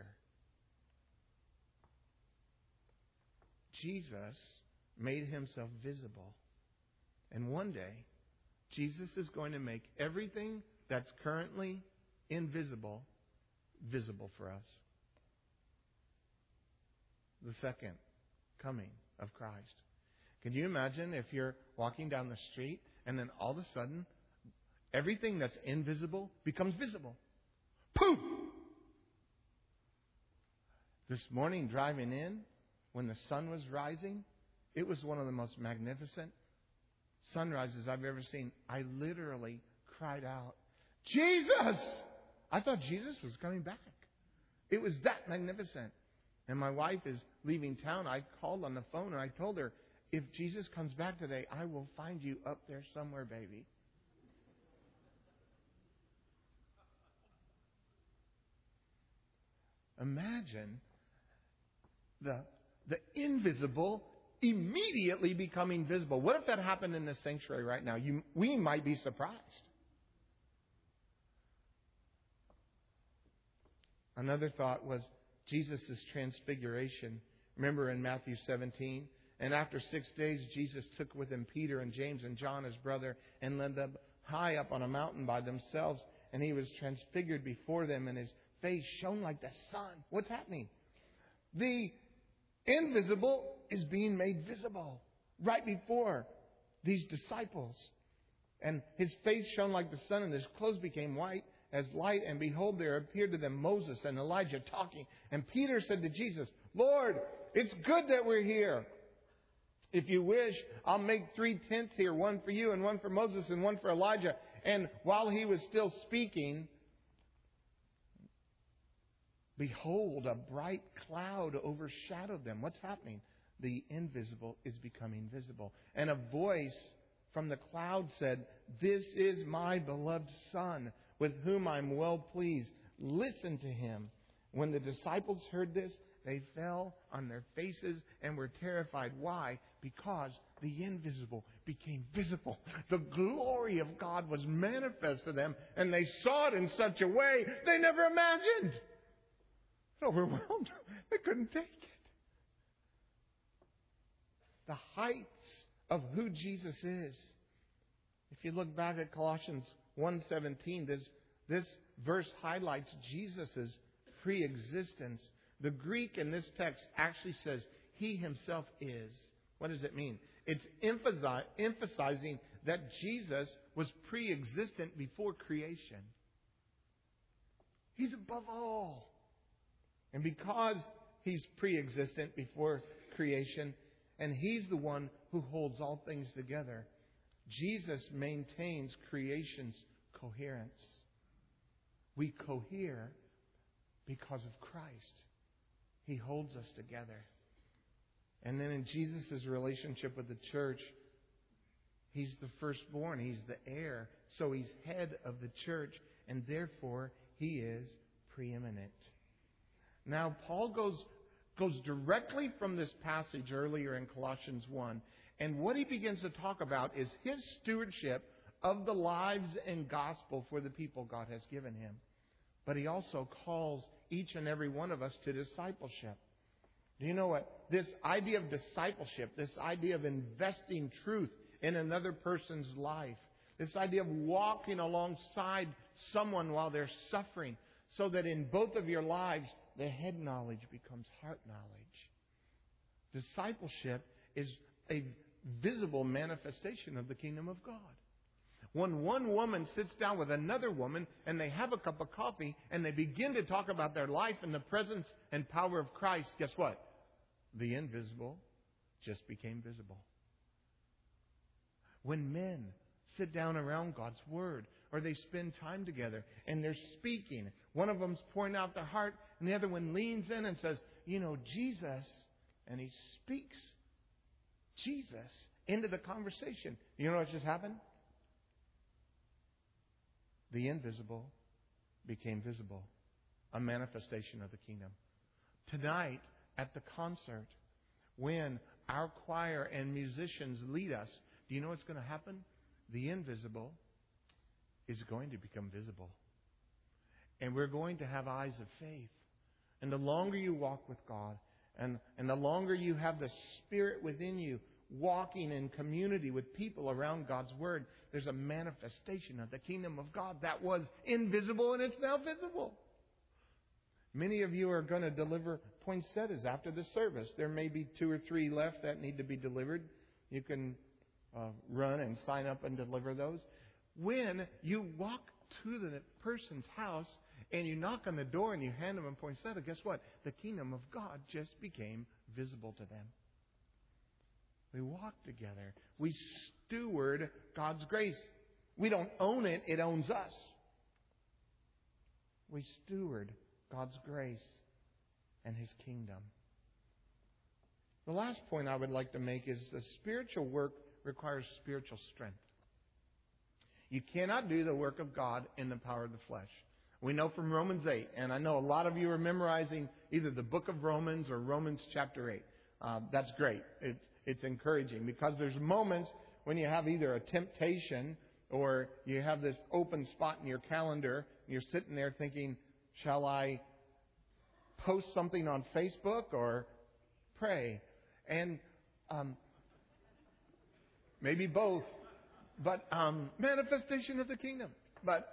Jesus made Himself visible. And one day, Jesus is going to make everything that's currently invisible visible for us. The second coming of Christ. Can you imagine if you're walking down the street and then all of a sudden everything that's invisible becomes visible? Poof! This morning driving in, when the sun was rising, it was one of the most magnificent sunrises I've ever seen. I literally cried out, Jesus! I thought Jesus was coming back. It was that magnificent. And my wife is leaving town. I called on the phone and I told her, if Jesus comes back today, I will find you up there somewhere, baby. Imagine the invisible immediately becoming visible. What if that happened in the sanctuary right now? We might be surprised. Another thought was Jesus' transfiguration. Remember in Matthew 17? And after 6 days, Jesus took with him Peter and James and John, his brother, and led them high up on a mountain by themselves. And he was transfigured before them, and his face shone like the sun. What's happening? The invisible is being made visible right before these disciples. And his face shone like the sun, and his clothes became white as light. And behold, there appeared to them Moses and Elijah talking. And Peter said to Jesus, Lord, it's good that we're here. If you wish, I'll make 3 tents here, one for you and one for Moses and one for Elijah. And while he was still speaking, behold, a bright cloud overshadowed them. What's happening? The invisible is becoming visible. And a voice from the cloud said, This is my beloved Son, with whom I'm well pleased. Listen to him. When the disciples heard this, they fell on their faces and were terrified. Why? Because the invisible became visible. The glory of God was manifest to them, and they saw it in such a way they never imagined. Overwhelmed. They couldn't take it. The heights of who Jesus is. If you look back at Colossians 1:17, this verse highlights Jesus' pre-existence. The Greek in this text actually says He Himself is. What does it mean? It's emphasizing that Jesus was pre-existent before creation. He's above all. And because He's pre-existent before creation, and He's the one who holds all things together, Jesus maintains creation's coherence. We cohere because of Christ. He holds us together. And then in Jesus' relationship with the church, He's the firstborn. He's the heir. So He's head of the church. And therefore, He is preeminent. Now, Paul goes directly from this passage earlier in Colossians 1. And what he begins to talk about is His stewardship of the lives and gospel for the people God has given Him. But He also calls each and every one of us to discipleship. Do you know what? This idea of discipleship, this idea of investing truth in another person's life, this idea of walking alongside someone while they're suffering, so that in both of your lives, the head knowledge becomes heart knowledge. Discipleship is a visible manifestation of the kingdom of God. When one woman sits down with another woman and they have a cup of coffee and they begin to talk about their life in the presence and power of Christ, guess what? The invisible just became visible. When men sit down around God's Word, or they spend time together and they're speaking, one of them's pouring out their heart and the other one leans in and says, you know, Jesus, and he speaks Jesus into the conversation. You know what just happened? The invisible became visible. A manifestation of the kingdom. Tonight, at the concert, when our choir and musicians lead us, do you know what's going to happen? The invisible is going to become visible. And we're going to have eyes of faith. And the longer you walk with God, and the longer you have the Spirit within you, walking in community with people around God's Word, there's a manifestation of the kingdom of God that was invisible and it's now visible. Many of you are going to deliver poinsettias after the service. There may be 2 or 3 left that need to be delivered. You can run and sign up and deliver those. When you walk to the person's house and you knock on the door and you hand them a poinsettia, guess what? The kingdom of God just became visible to them. We walk together. We steward God's grace. We don't own it. It owns us. We steward God's grace and His kingdom. The last point I would like to make is the spiritual work requires spiritual strength. You cannot do the work of God in the power of the flesh. We know from Romans 8, and I know a lot of you are memorizing either the book of Romans or Romans chapter 8. That's great. It's encouraging because there's moments when you have either a temptation or you have this open spot in your calendar. And you're sitting there thinking, shall I post something on Facebook or pray? And maybe both. But manifestation of the kingdom. But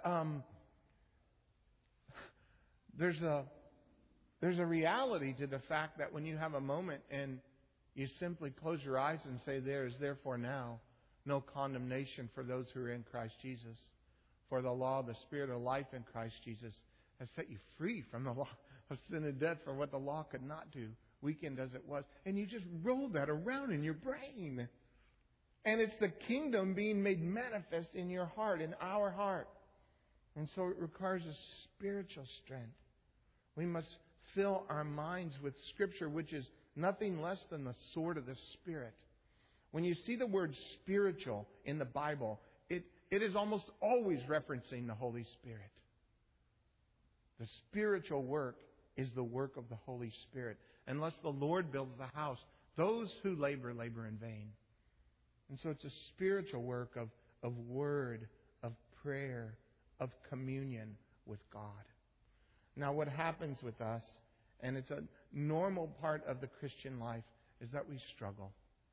there's a reality to the fact that when you have a moment and you simply close your eyes and say, there is therefore now no condemnation for those who are in Christ Jesus. For the law of the Spirit of life in Christ Jesus has set you free from the law of sin and death, for what the law could not do, weakened as it was. And you just roll that around in your brain. And it's the kingdom being made manifest in your heart, in our heart. And so it requires a spiritual strength. We must fill our minds with Scripture, which is nothing less than the sword of the Spirit. When you see the word spiritual in the Bible, it is almost always referencing the Holy Spirit. The spiritual work is the work of the Holy Spirit. Unless the Lord builds the house, those who labor in vain. And so it's a spiritual work of word, of prayer, of communion with God. Now what happens with us, and it's a normal part of the Christian life, is that we struggle.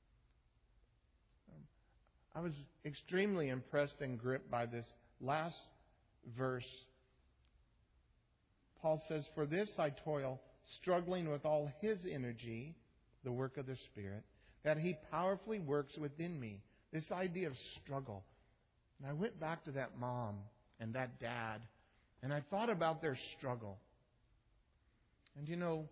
I was extremely impressed and gripped by this last verse. Paul says, "For this I toil, struggling with all His energy," the work of the Spirit, "that He powerfully works within me." This idea of struggle. And I went back to that mom and that dad, and I thought about their struggle. And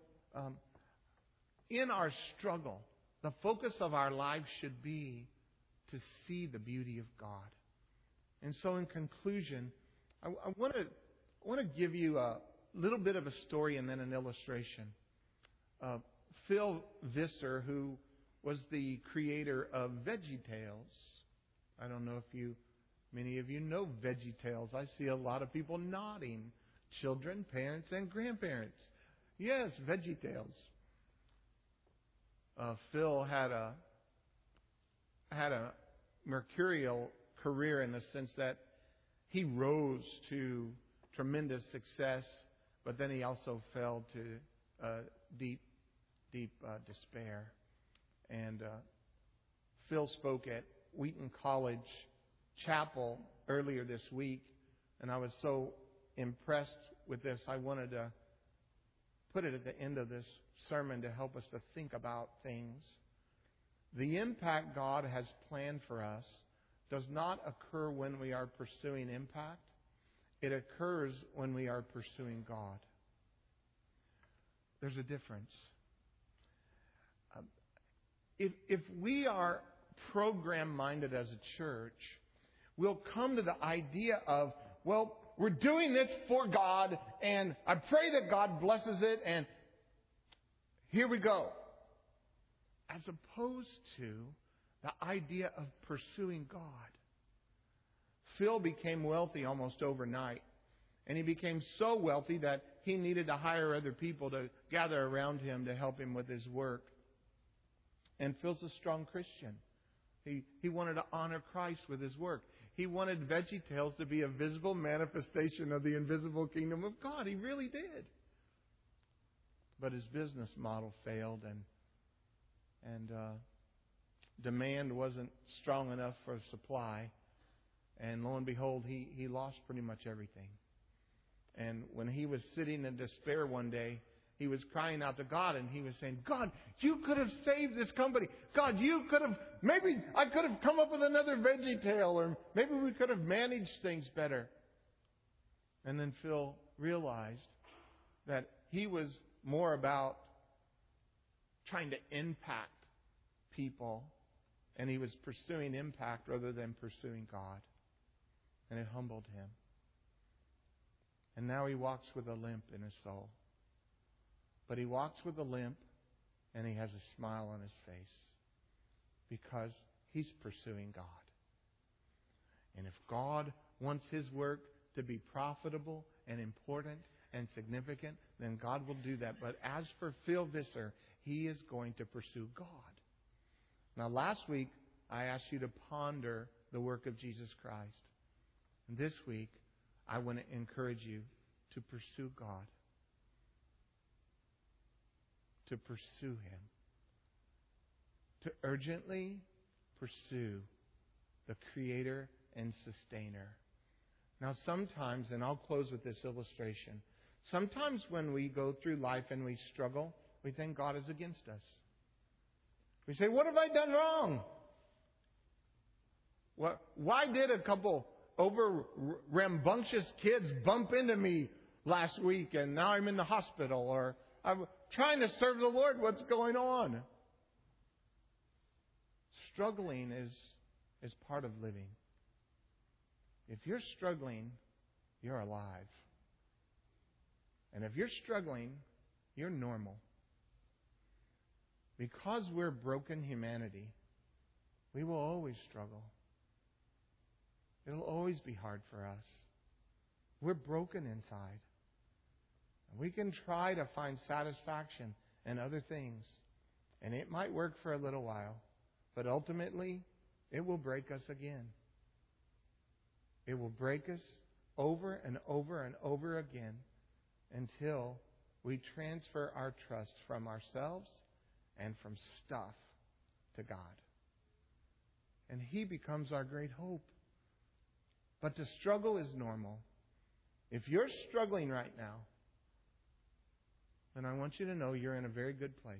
in our struggle, the focus of our lives should be to see the beauty of God. And so in conclusion, I want to give you a little bit of a story and then an illustration. Phil Visser, who was the creator of VeggieTales. I don't know if many of you know VeggieTales. I see a lot of people nodding. Children, parents, and grandparents. Yes, VeggieTales. Phil had a mercurial career in the sense that he rose to tremendous success, but then he also fell to deep despair. And Phil spoke at Wheaton College Chapel earlier this week, and I was so impressed with this, I wanted to put it at the end of this sermon to help us to think about things. The impact God has planned for us does not occur when we are pursuing impact. It occurs when we are pursuing God. There's a difference. If we are program-minded as a church, we'll come to the idea of, well, we're doing this for God, and I pray that God blesses it, and here we go. As opposed to the idea of pursuing God. Phil became wealthy almost overnight. And he became so wealthy that he needed to hire other people to gather around him to help him with his work. And Phil's a strong Christian. He wanted to honor Christ with his work. He wanted VeggieTales to be a visible manifestation of the invisible kingdom of God. He really did. But his business model failed, and demand wasn't strong enough for supply. And lo and behold, he lost pretty much everything. And when he was sitting in despair one day, he was crying out to God, and he was saying, God, you could have saved this company. God, maybe I could have come up with another VeggieTale, or maybe we could have managed things better. And then Phil realized that he was more about trying to impact people, and he was pursuing impact rather than pursuing God. And it humbled him. And now he walks with a limp in his soul. But he walks with a limp, and he has a smile on his face because he's pursuing God. And if God wants His work to be profitable and important and significant, then God will do that. But as for Phil Visser, he is going to pursue God. Now, last week, I asked you to ponder the work of Jesus Christ. And this week, I want to encourage you to pursue God. To pursue Him. To urgently pursue the Creator and Sustainer. Now, sometimes, and I'll close with this illustration, sometimes when we go through life and we struggle, we think God is against us. We say, what have I done wrong? Why did a couple over rambunctious kids bump into me last week and now I'm in the hospital? Or I'm trying to serve the Lord. What's going on? Struggling is part of living. If you're struggling, you're alive. And if you're struggling, you're normal. Because we're broken humanity, we will always struggle. It'll always be hard for us. We're broken inside. We can try to find satisfaction in other things. And it might work for a little while. But ultimately, it will break us again. It will break us over and over and over again until we transfer our trust from ourselves and from stuff to God. And He becomes our great hope. But to struggle is normal. If you're struggling right now, then I want you to know you're in a very good place.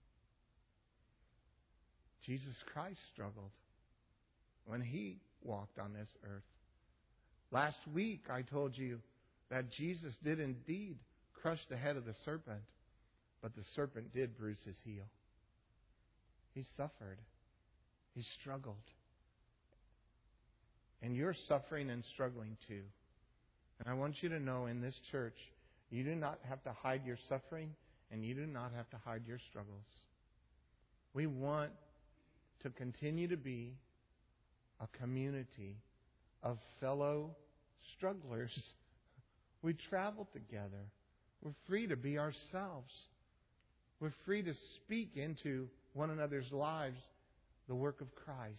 Jesus Christ struggled when He walked on this earth. Last week I told you that Jesus did indeed crush the head of the serpent, but the serpent did bruise His heel. He suffered. He struggled. And you're suffering and struggling too. And I want you to know in this church, you do not have to hide your suffering and you do not have to hide your struggles. We want to continue to be a community of fellow strugglers. We travel together. We're free to be ourselves. We're free to speak into one another's lives the work of Christ.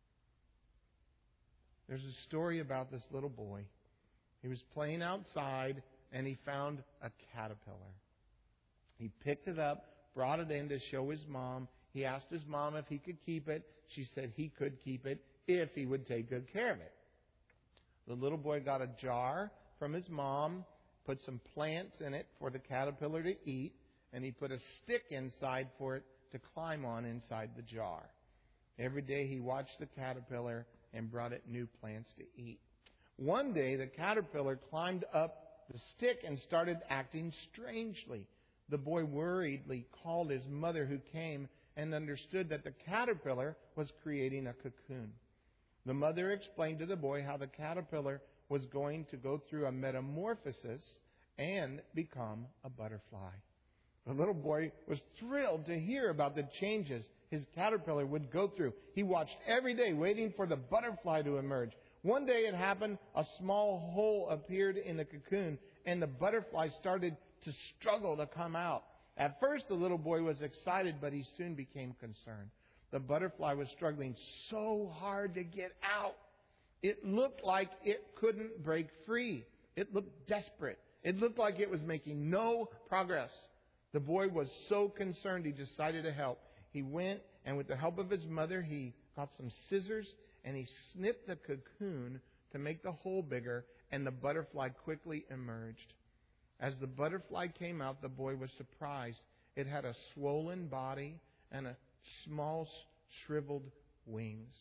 There's a story about this little boy. He was playing outside and he found a caterpillar. He picked it up, brought it in to show his mom. He asked his mom if he could keep it. She said he could keep it if he would take good care of it. The little boy got a jar from his mom, put some plants in it for the caterpillar to eat, and he put a stick inside for it to climb on inside the jar. Every day he watched the caterpillar and brought it new plants to eat. One day the caterpillar climbed up the stick and started acting strangely. The boy worriedly called his mother, who came and understood that the caterpillar was creating a cocoon. The mother explained to the boy how the caterpillar was going to go through a metamorphosis and become a butterfly. The little boy was thrilled to hear about the changes his caterpillar would go through. He watched every day, waiting for the butterfly to emerge. One day it happened, a small hole appeared in the cocoon, and the butterfly started to struggle to come out. At first, the little boy was excited, but he soon became concerned. The butterfly was struggling so hard to get out. It looked like it couldn't break free. It looked desperate. It looked like it was making no progress. The boy was so concerned, he decided to help. He went, and with the help of his mother, he got some scissors, and he snipped the cocoon to make the hole bigger, and the butterfly quickly emerged. As the butterfly came out, the boy was surprised. It had a swollen body and a small shriveled wings.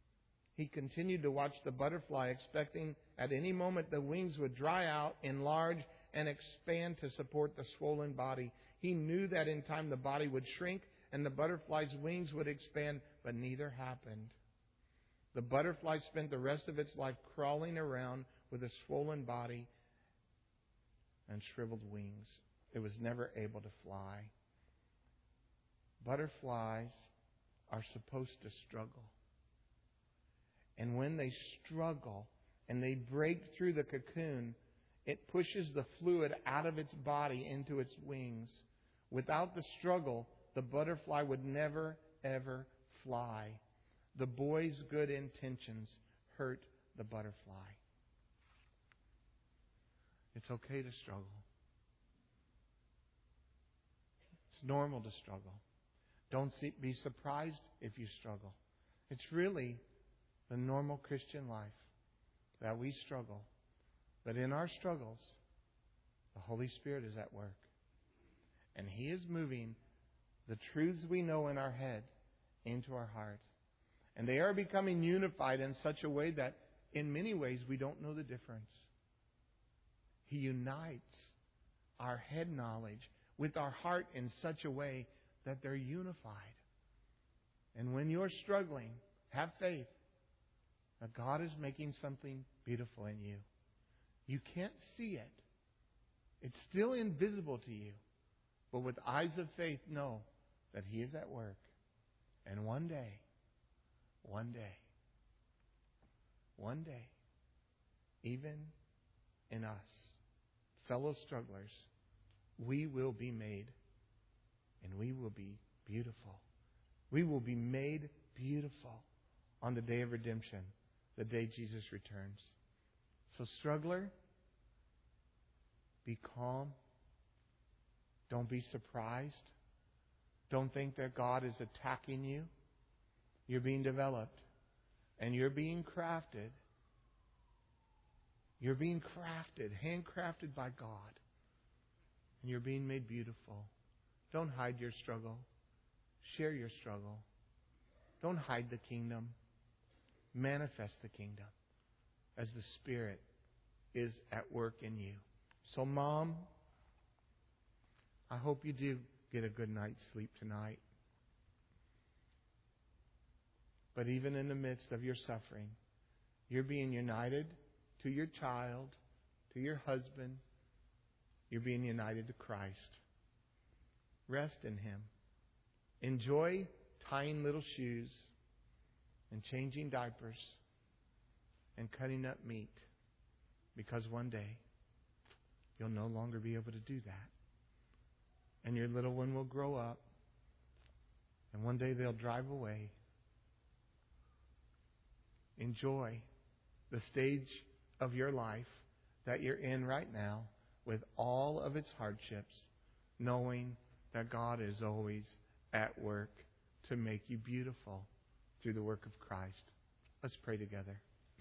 He continued to watch the butterfly, expecting at any moment the wings would dry out, enlarge, and expand to support the swollen body. He knew that in time the body would shrink and the butterfly's wings would expand, but neither happened. The butterfly spent the rest of its life crawling around with a swollen body and shriveled wings. It was never able to fly. Butterflies are supposed to struggle. And when they struggle and they break through the cocoon, it pushes the fluid out of its body into its wings. Without the struggle, the butterfly would never, ever fly. The boy's good intentions hurt the butterfly. It's okay to struggle. It's normal to struggle. Don't be surprised if you struggle. It's really the normal Christian life that we struggle. But in our struggles, the Holy Spirit is at work. And He is moving the truths we know in our head into our heart. And they are becoming unified in such a way that in many ways we don't know the difference. He unites our head knowledge with our heart in such a way that they're unified. And when you're struggling, have faith that God is making something beautiful in you. You can't see it. It's still invisible to you. But with eyes of faith, know that He is at work. And one day, even in us, fellow strugglers, we will be made, and we will be beautiful. We will be made beautiful on the day of redemption, the day Jesus returns. So, struggler, be calm. Don't be surprised. Don't think that God is attacking you. You're being developed, and you're being crafted. You're being crafted, handcrafted by God. And you're being made beautiful. Don't hide your struggle. Share your struggle. Don't hide the kingdom. Manifest the kingdom as the Spirit is at work in you. So, Mom, I hope you do get a good night's sleep tonight. But even in the midst of your suffering, you're being united to your child, to your husband. You're being united to Christ. Rest in Him. Enjoy tying little shoes and changing diapers and cutting up meat, because one day you'll no longer be able to do that. And your little one will grow up, and one day they'll drive away. Enjoy the stage of your life that you're in right now with all of its hardships, knowing that God is always at work to make you beautiful through the work of Christ. Let's pray together.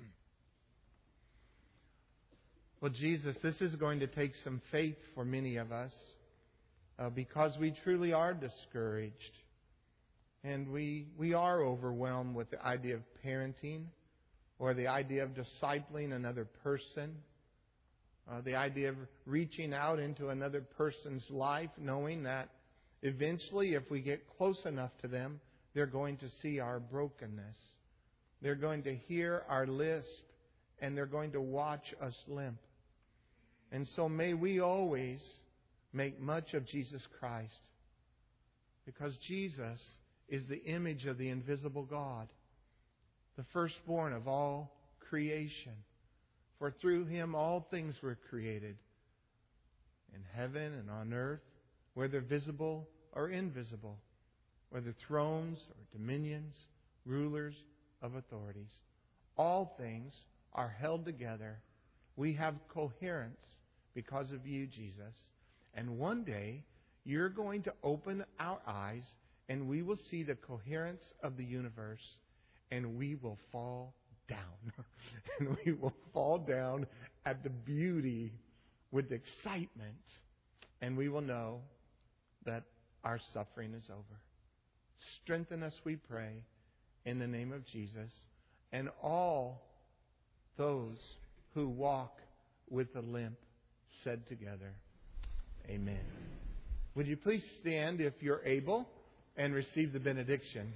Well, Jesus, this is going to take some faith for many of us because we truly are discouraged. And we are overwhelmed with the idea of parenting or the idea of discipling another person, the idea of reaching out into another person's life, knowing that eventually if we get close enough to them, they're going to see our brokenness. They're going to hear our lisp, and they're going to watch us limp. And so may we always make much of Jesus Christ, because Jesus is the image of the invisible God, the firstborn of all creation. For through Him all things were created, in heaven and on earth, whether visible or invisible, whether thrones or dominions, rulers of authorities. All things are held together. We have coherence because of You, Jesus. And one day, You're going to open our eyes, and we will see the coherence of the universe, and we will fall down. And we will fall down at the beauty with excitement. And we will know that our suffering is over. Strengthen us, we pray, in the name of Jesus. And all those who walk with a limp said together, Amen. Would you please stand if you're able and receive the benediction?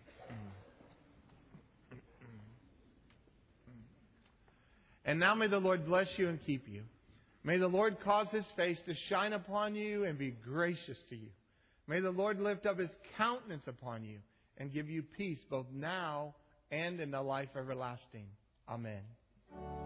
And now may the Lord bless you and keep you. May the Lord cause His face to shine upon you and be gracious to you. May the Lord lift up His countenance upon you and give you peace both now and in the life everlasting. Amen.